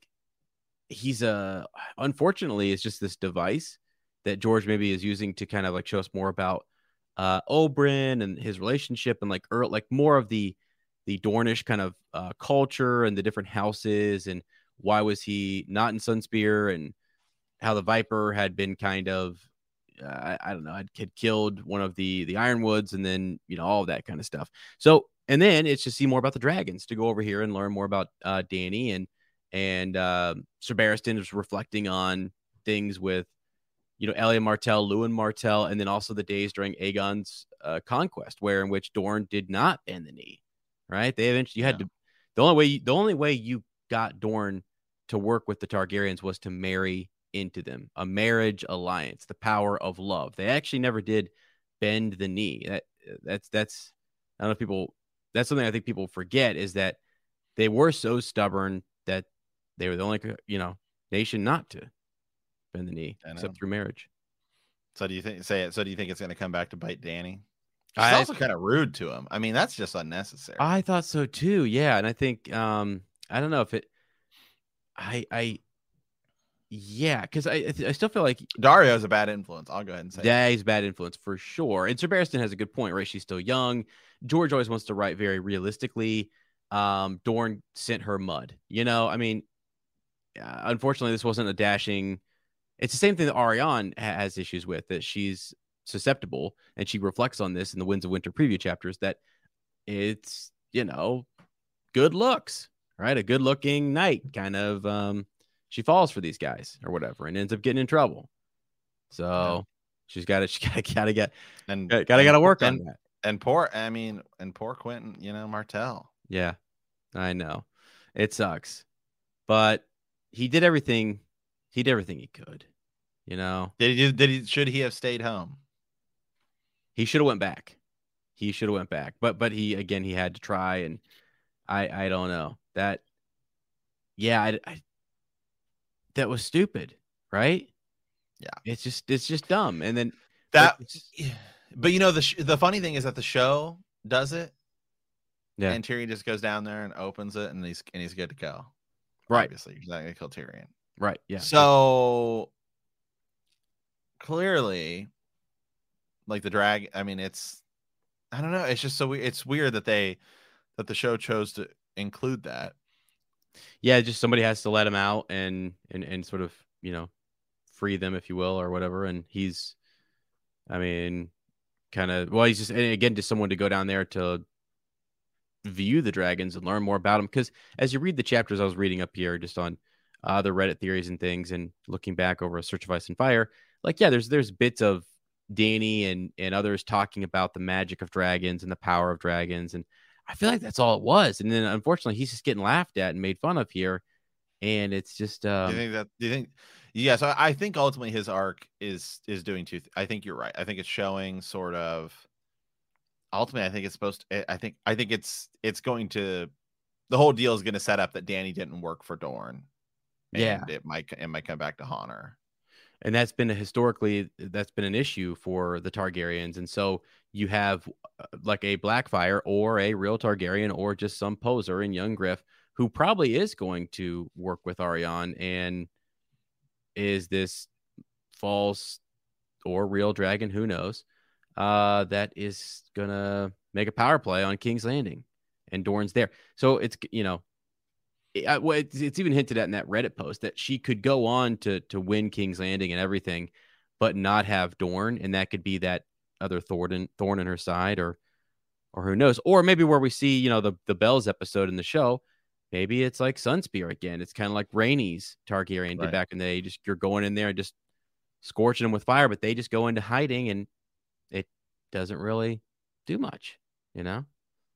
he's a. Unfortunately, it's just this device that George maybe is using to kind of like show us more about uh, Oberyn and his relationship and like Earl, like more of the the Dornish kind of uh, culture and the different houses and why was he not in Sunspear and how the Viper had been kind of uh, I, I don't know had, had killed one of the the Ironwoods and then you know all of that kind of stuff. So and then it's to see more about the dragons to go over here and learn more about uh, Dany and and uh, Sir Barristan is reflecting on things with you know, Elia Martell, Lewin Martell, and then also the days during Aegon's uh, conquest, where in which Dorne did not bend the knee, right? They eventually, you had yeah. to, the only way, you, the only way you got Dorne to work with the Targaryens was to marry into them, a marriage alliance, the power of love. They actually never did bend the knee. That that's, that's, I don't know if people, that's something I think people forget is that they were so stubborn that they were the only, you know, nation not to bend the knee except through marriage. So do you think say it? So do you think it's going to come back to bite Dany? She's I, also kind of rude to him. I mean, that's just unnecessary. I thought so too. Yeah, and I think um, I don't know if it. I I. Yeah, because I I still feel like Daario's a bad influence. I'll go ahead and say yeah, that. he's a bad influence for sure. And Sir Barristan has a good point, right? She's still young. George always wants to write very realistically. Um, Dorne sent her mud. You know, I mean, uh, unfortunately, this wasn't a dashing. It's the same thing that Arianne has issues with, that she's susceptible, and she reflects on this in the Winds of Winter preview chapters, that it's, you know, good looks, right? A good looking knight kind of, um, she falls for these guys or whatever and ends up getting in trouble. So yeah. she's got to, she got to, got to get, and got to, got to work and, on that. And poor, I mean, and poor Quentin, you know, Martell. Yeah, I know. It sucks, but he did everything. He did everything he could, you know. Did he? Did he? Should he have stayed home? He should have went back. He should have went back. But but he again he had to try, and I I don't know that. Yeah, I, I that was stupid, right? Yeah, it's just it's just dumb. And then that. But you know the sh- the funny thing is that the show does it. Yeah, and Tyrion just goes down there and opens it, and he's and he's good to go. Right. Obviously, he's not gonna kill Tyrion. Right. Yeah. So clearly, like the drag, I mean, it's, I don't know. It's just so it's weird that they, that the show chose to include that. Yeah. Just somebody has to let him out and, and, and sort of, you know, free them, if you will, or whatever. And he's, I mean, kind of, well, he's just, and again, just someone to go down there to view the dragons and learn more about them. Because as you read the chapters I was reading up here, just on uh, the Reddit theories and things, and looking back over A Search of Ice and Fire, like, yeah, there's there's bits of Dany and and others talking about the magic of dragons and the power of dragons, and I feel like that's all it was. And then unfortunately, he's just getting laughed at and made fun of here, and it's just. Um, do you think that? Do you think? Yeah, so I think ultimately his arc is is doing two. Th- I think you're right. I think it's showing sort of. Ultimately, I think it's supposed to. I think I think it's it's going to. The whole deal is going to set up that Dany didn't work for Dorne. And yeah, it might it might come back to haunt her. And that's been a historically that's been an issue for the Targaryens. And so you have uh, like a Blackfyre or a real Targaryen or just some poser in young Griff who probably is going to work with Arianne and is this false or real dragon, who knows, uh, that is going to make a power play on King's Landing, and Dorne's there. So it's, you know, it, well, it's, it's even hinted at in that Reddit post that she could go on to to win King's Landing and everything, but not have Dorne, and that could be that other thorn thorn in her side, or or who knows, or maybe where we see, you know, the the Bells episode in the show, maybe it's like Sunspear again. It's kind of like Rhaenys Targaryen did right. back in the day. You just you're going in there and just scorching them with fire, but they just go into hiding, and it doesn't really do much, you know.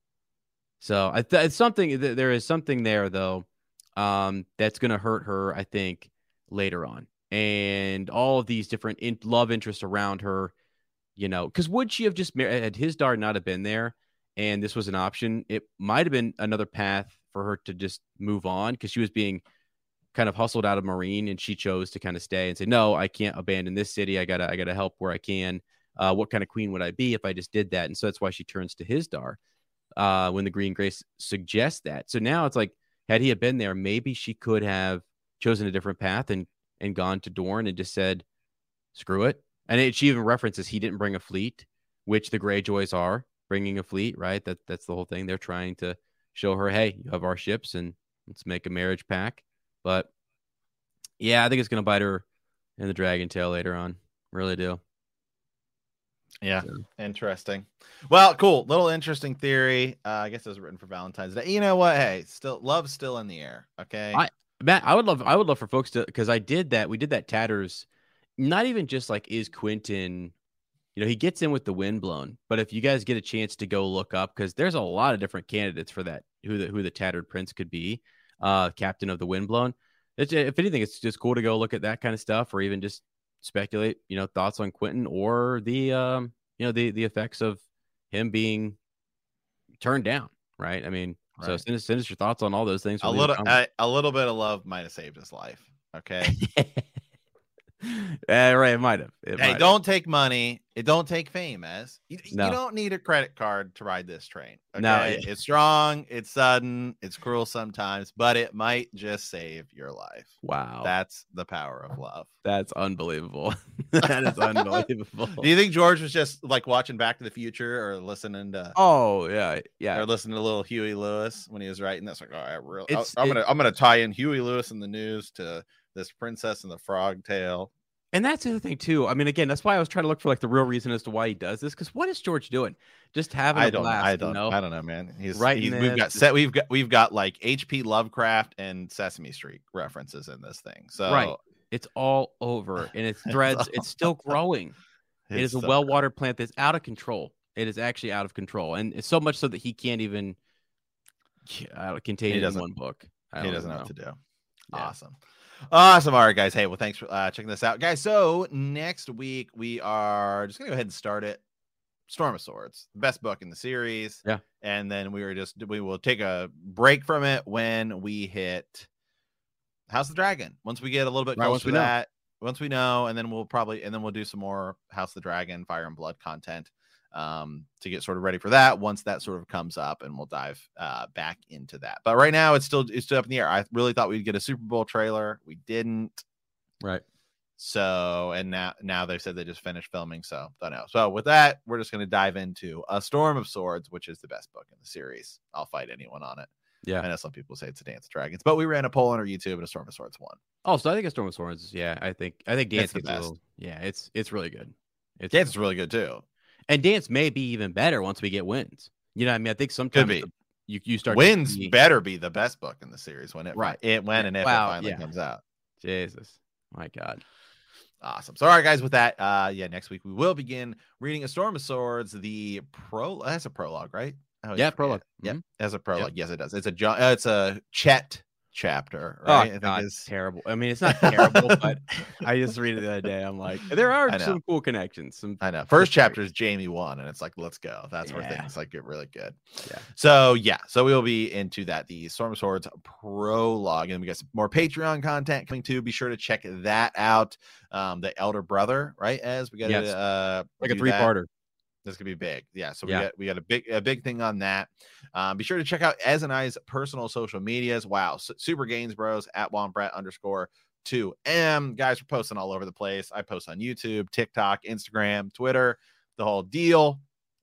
So I th- it's something. Th- there is something there though. Um, that's going to hurt her, I think, later on. And all of these different in- love interests around her, you know, because would she have just married, had Hizdahr not have been there and this was an option, it might have been another path for her to just move on, because she was being kind of hustled out of Meereen, and she chose to kind of stay and say, no, I can't abandon this city. I gotta, I gotta help where I can. Uh, what kind of queen would I be if I just did that? And so that's why she turns to Hizdahr uh, when the Green Grace suggests that. So now it's like, had he had been there, maybe she could have chosen a different path and and gone to Dorne and just said, screw it. And it, she even references he didn't bring a fleet. which the Greyjoys are bringing a fleet, right? That that's the whole thing. They're trying to show her, hey, you have our ships and let's make a marriage pact. But yeah, I think it's gonna bite her in the dragon tail later on. Really do. Yeah, yeah. Interesting. Well, cool. Little interesting theory. Uh, I guess it was written for Valentine's Day. You know what? Hey, still love's still in the air. Okay. I Matt, I would love I would love for folks to, because I did that. We did that Tatters. Not even just like, is Quentin, you know, he gets in with the wind blown. But if you guys get a chance to go look up, because there's a lot of different candidates for that, who the who the Tattered Prince could be, uh, captain of the wind blown. It's, if anything, it's just cool to go look at that kind of stuff, or even just speculate, you know, thoughts on Quentin or the, um, you know, the the effects of him being turned down, right? I mean, right. So send us, send us your thoughts on all those things. A little, a, a little bit of love might have saved his life. Okay. Yeah, right. It might have. It hey, might don't have. take money. It don't take fame, as you, no. you don't need a credit card to ride this train. Okay? No, it, it's strong, it's sudden, it's cruel sometimes, but it might just save your life. Wow, that's the power of love. That's unbelievable. That is unbelievable. Do you think George was just like watching Back to the Future or listening to? Oh yeah, yeah. Or listening to little Huey Lewis when he was writing? That's like, oh, I really, it's, I'm it, gonna, I'm gonna tie in Huey Lewis in the news to this Princess and the Frog Tale. And that's the other thing too. I mean, again, that's why I was trying to look for like the real reason as to why he does this. Because what is George doing? Just having a I don't, blast. I don't, you know? I don't know, man. He's right. He's, we've got set. We've got we've got like H P Lovecraft and Sesame Street references in this thing. So right, it's all over, and it's threads. It's still growing. It's it is a well watered plant that's out of control. It is actually out of control, and it's so much so that he can't even uh, contain it in one book. He doesn't know what to do. Yeah. Awesome. Awesome. All right, guys. Hey, well, thanks for uh, checking this out, guys. So next week we are just gonna go ahead and start it. Storm of Swords, the best book in the series. Yeah. And then we were just we will take a break from it when we hit House of the Dragon. Once we get a little bit right, closer to know. that, once we know, and then we'll probably and then we'll do some more House of the Dragon, Fire and Blood content. Um, to get sort of ready for that once that sort of comes up, and we'll dive uh back into that. But right now it's still it's still up in the air. I really thought we'd get a Super Bowl trailer. We didn't. Right. So and now now they said they just finished filming, so don't know. So with that, we're just gonna dive into A Storm of Swords, which is the best book in the series. I'll fight anyone on it. Yeah. I know some people say it's a Dance of Dragons, but we ran a poll on our YouTube and A Storm of Swords won. Oh, so I think A Storm of Swords, yeah. I think I think Dance is the best. Little, yeah, it's it's really good. It's Dance is really good too. And Dance may be even better once we get Wins. You know what I mean? I think sometimes Could be. The, you, you start Wins see... better be the best book in the series when it right. it when yeah. and if wow. it finally yeah. comes out. Jesus. My God. Awesome. So all right, guys, with that, uh yeah, next week we will begin reading A Storm of Swords, the pro that's a prologue, right? Oh, yeah, prologue. Yeah, mm-hmm. as a prologue. Yep. Yes, it does. It's a uh, it's a Chet chapter, right? Oh, I think God, it's terrible. I mean, it's not terrible, but I just read it the other day. I'm like, there are some cool connections. Some I know. First chapter is Jamie one, and it's like, let's go. That's yeah. where things like get really good. Yeah. So yeah, so we will be into that. The Storm of Swords prologue, and we got some more Patreon content coming too. Be sure to check that out. Um, the Elder Brother, right? As we got yes. uh like a three parter. This could be big. Yeah. So we yeah. got we got a big a big thing on that. Um, be sure to check out Ez and I's personal social medias. Wow. S- Super Gains Bros at Wombrett underscore two M. Guys, we're posting all over the place. I post on YouTube, TikTok, Instagram, Twitter, the whole deal.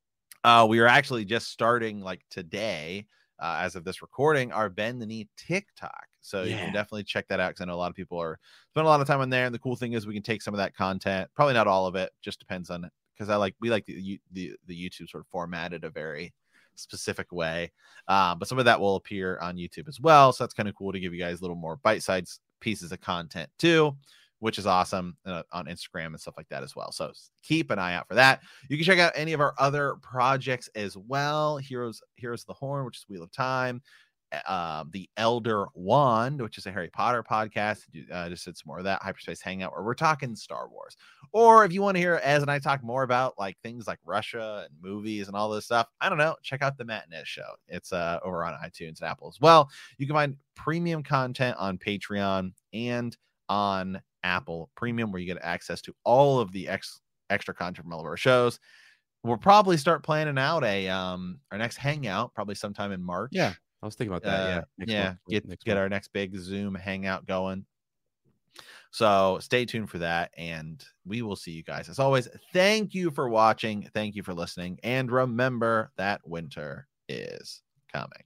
Uh, we are actually just starting like today, uh, as of this recording, our Bend the Knee TikTok. So yeah. you can definitely check that out because I know a lot of people are spending a lot of time on there. And the cool thing is we can take some of that content, probably not all of it, just depends on because I like we like the, the the YouTube sort of formatted a very specific way, uh, but some of that will appear on YouTube as well. So that's kind of cool to give you guys a little more bite-sized pieces of content too, which is awesome uh, on Instagram and stuff like that as well. So keep an eye out for that. You can check out any of our other projects as well. Heroes Heroes of the Horn, which is Wheel of Time. Uh, the Elder Wand, which is a Harry Potter podcast. Uh, just did some more of that. Hyperspace Hangout, where we're talking Star Wars. Or if you want to hear Ez and I talk more about like things like Russia and movies and all this stuff, I don't know, check out the Matt and Ez Show. It's uh, over on iTunes and Apple as well. You can find premium content on Patreon and on Apple Premium, where you get access to all of the ex- extra content from all of our shows. We'll probably start planning out a um our next hangout, probably sometime in March. Yeah. I was thinking about that. Uh, yeah. Next yeah. Month, get, get our next big Zoom hangout going. So stay tuned for that, and we will see you guys. As always, thank you for watching. Thank you for listening. And remember that winter is coming.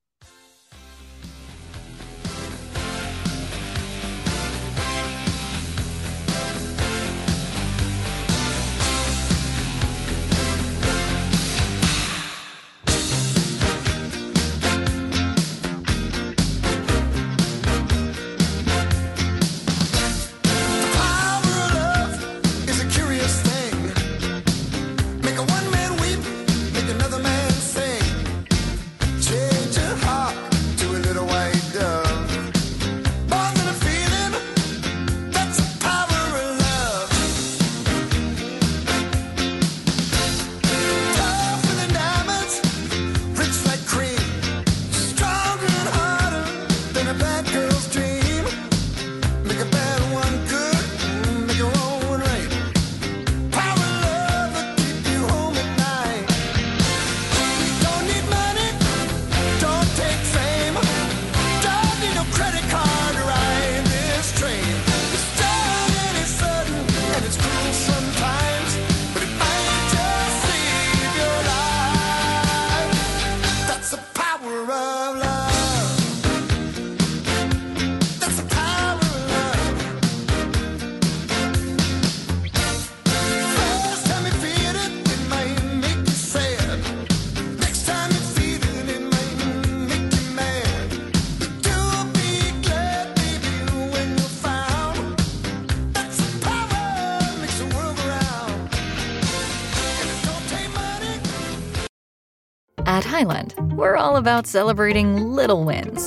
At Highland, we're all about celebrating little wins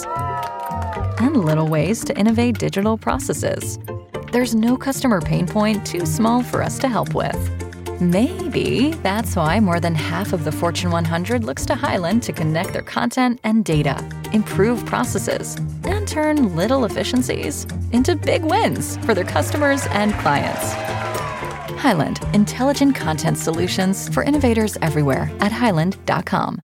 and little ways to innovate digital processes. There's no customer pain point too small for us to help with. Maybe that's why more than half of the Fortune one hundred looks to Highland to connect their content and data, improve processes, and turn little efficiencies into big wins for their customers and clients. Highland, intelligent content solutions for innovators everywhere at highland dot com.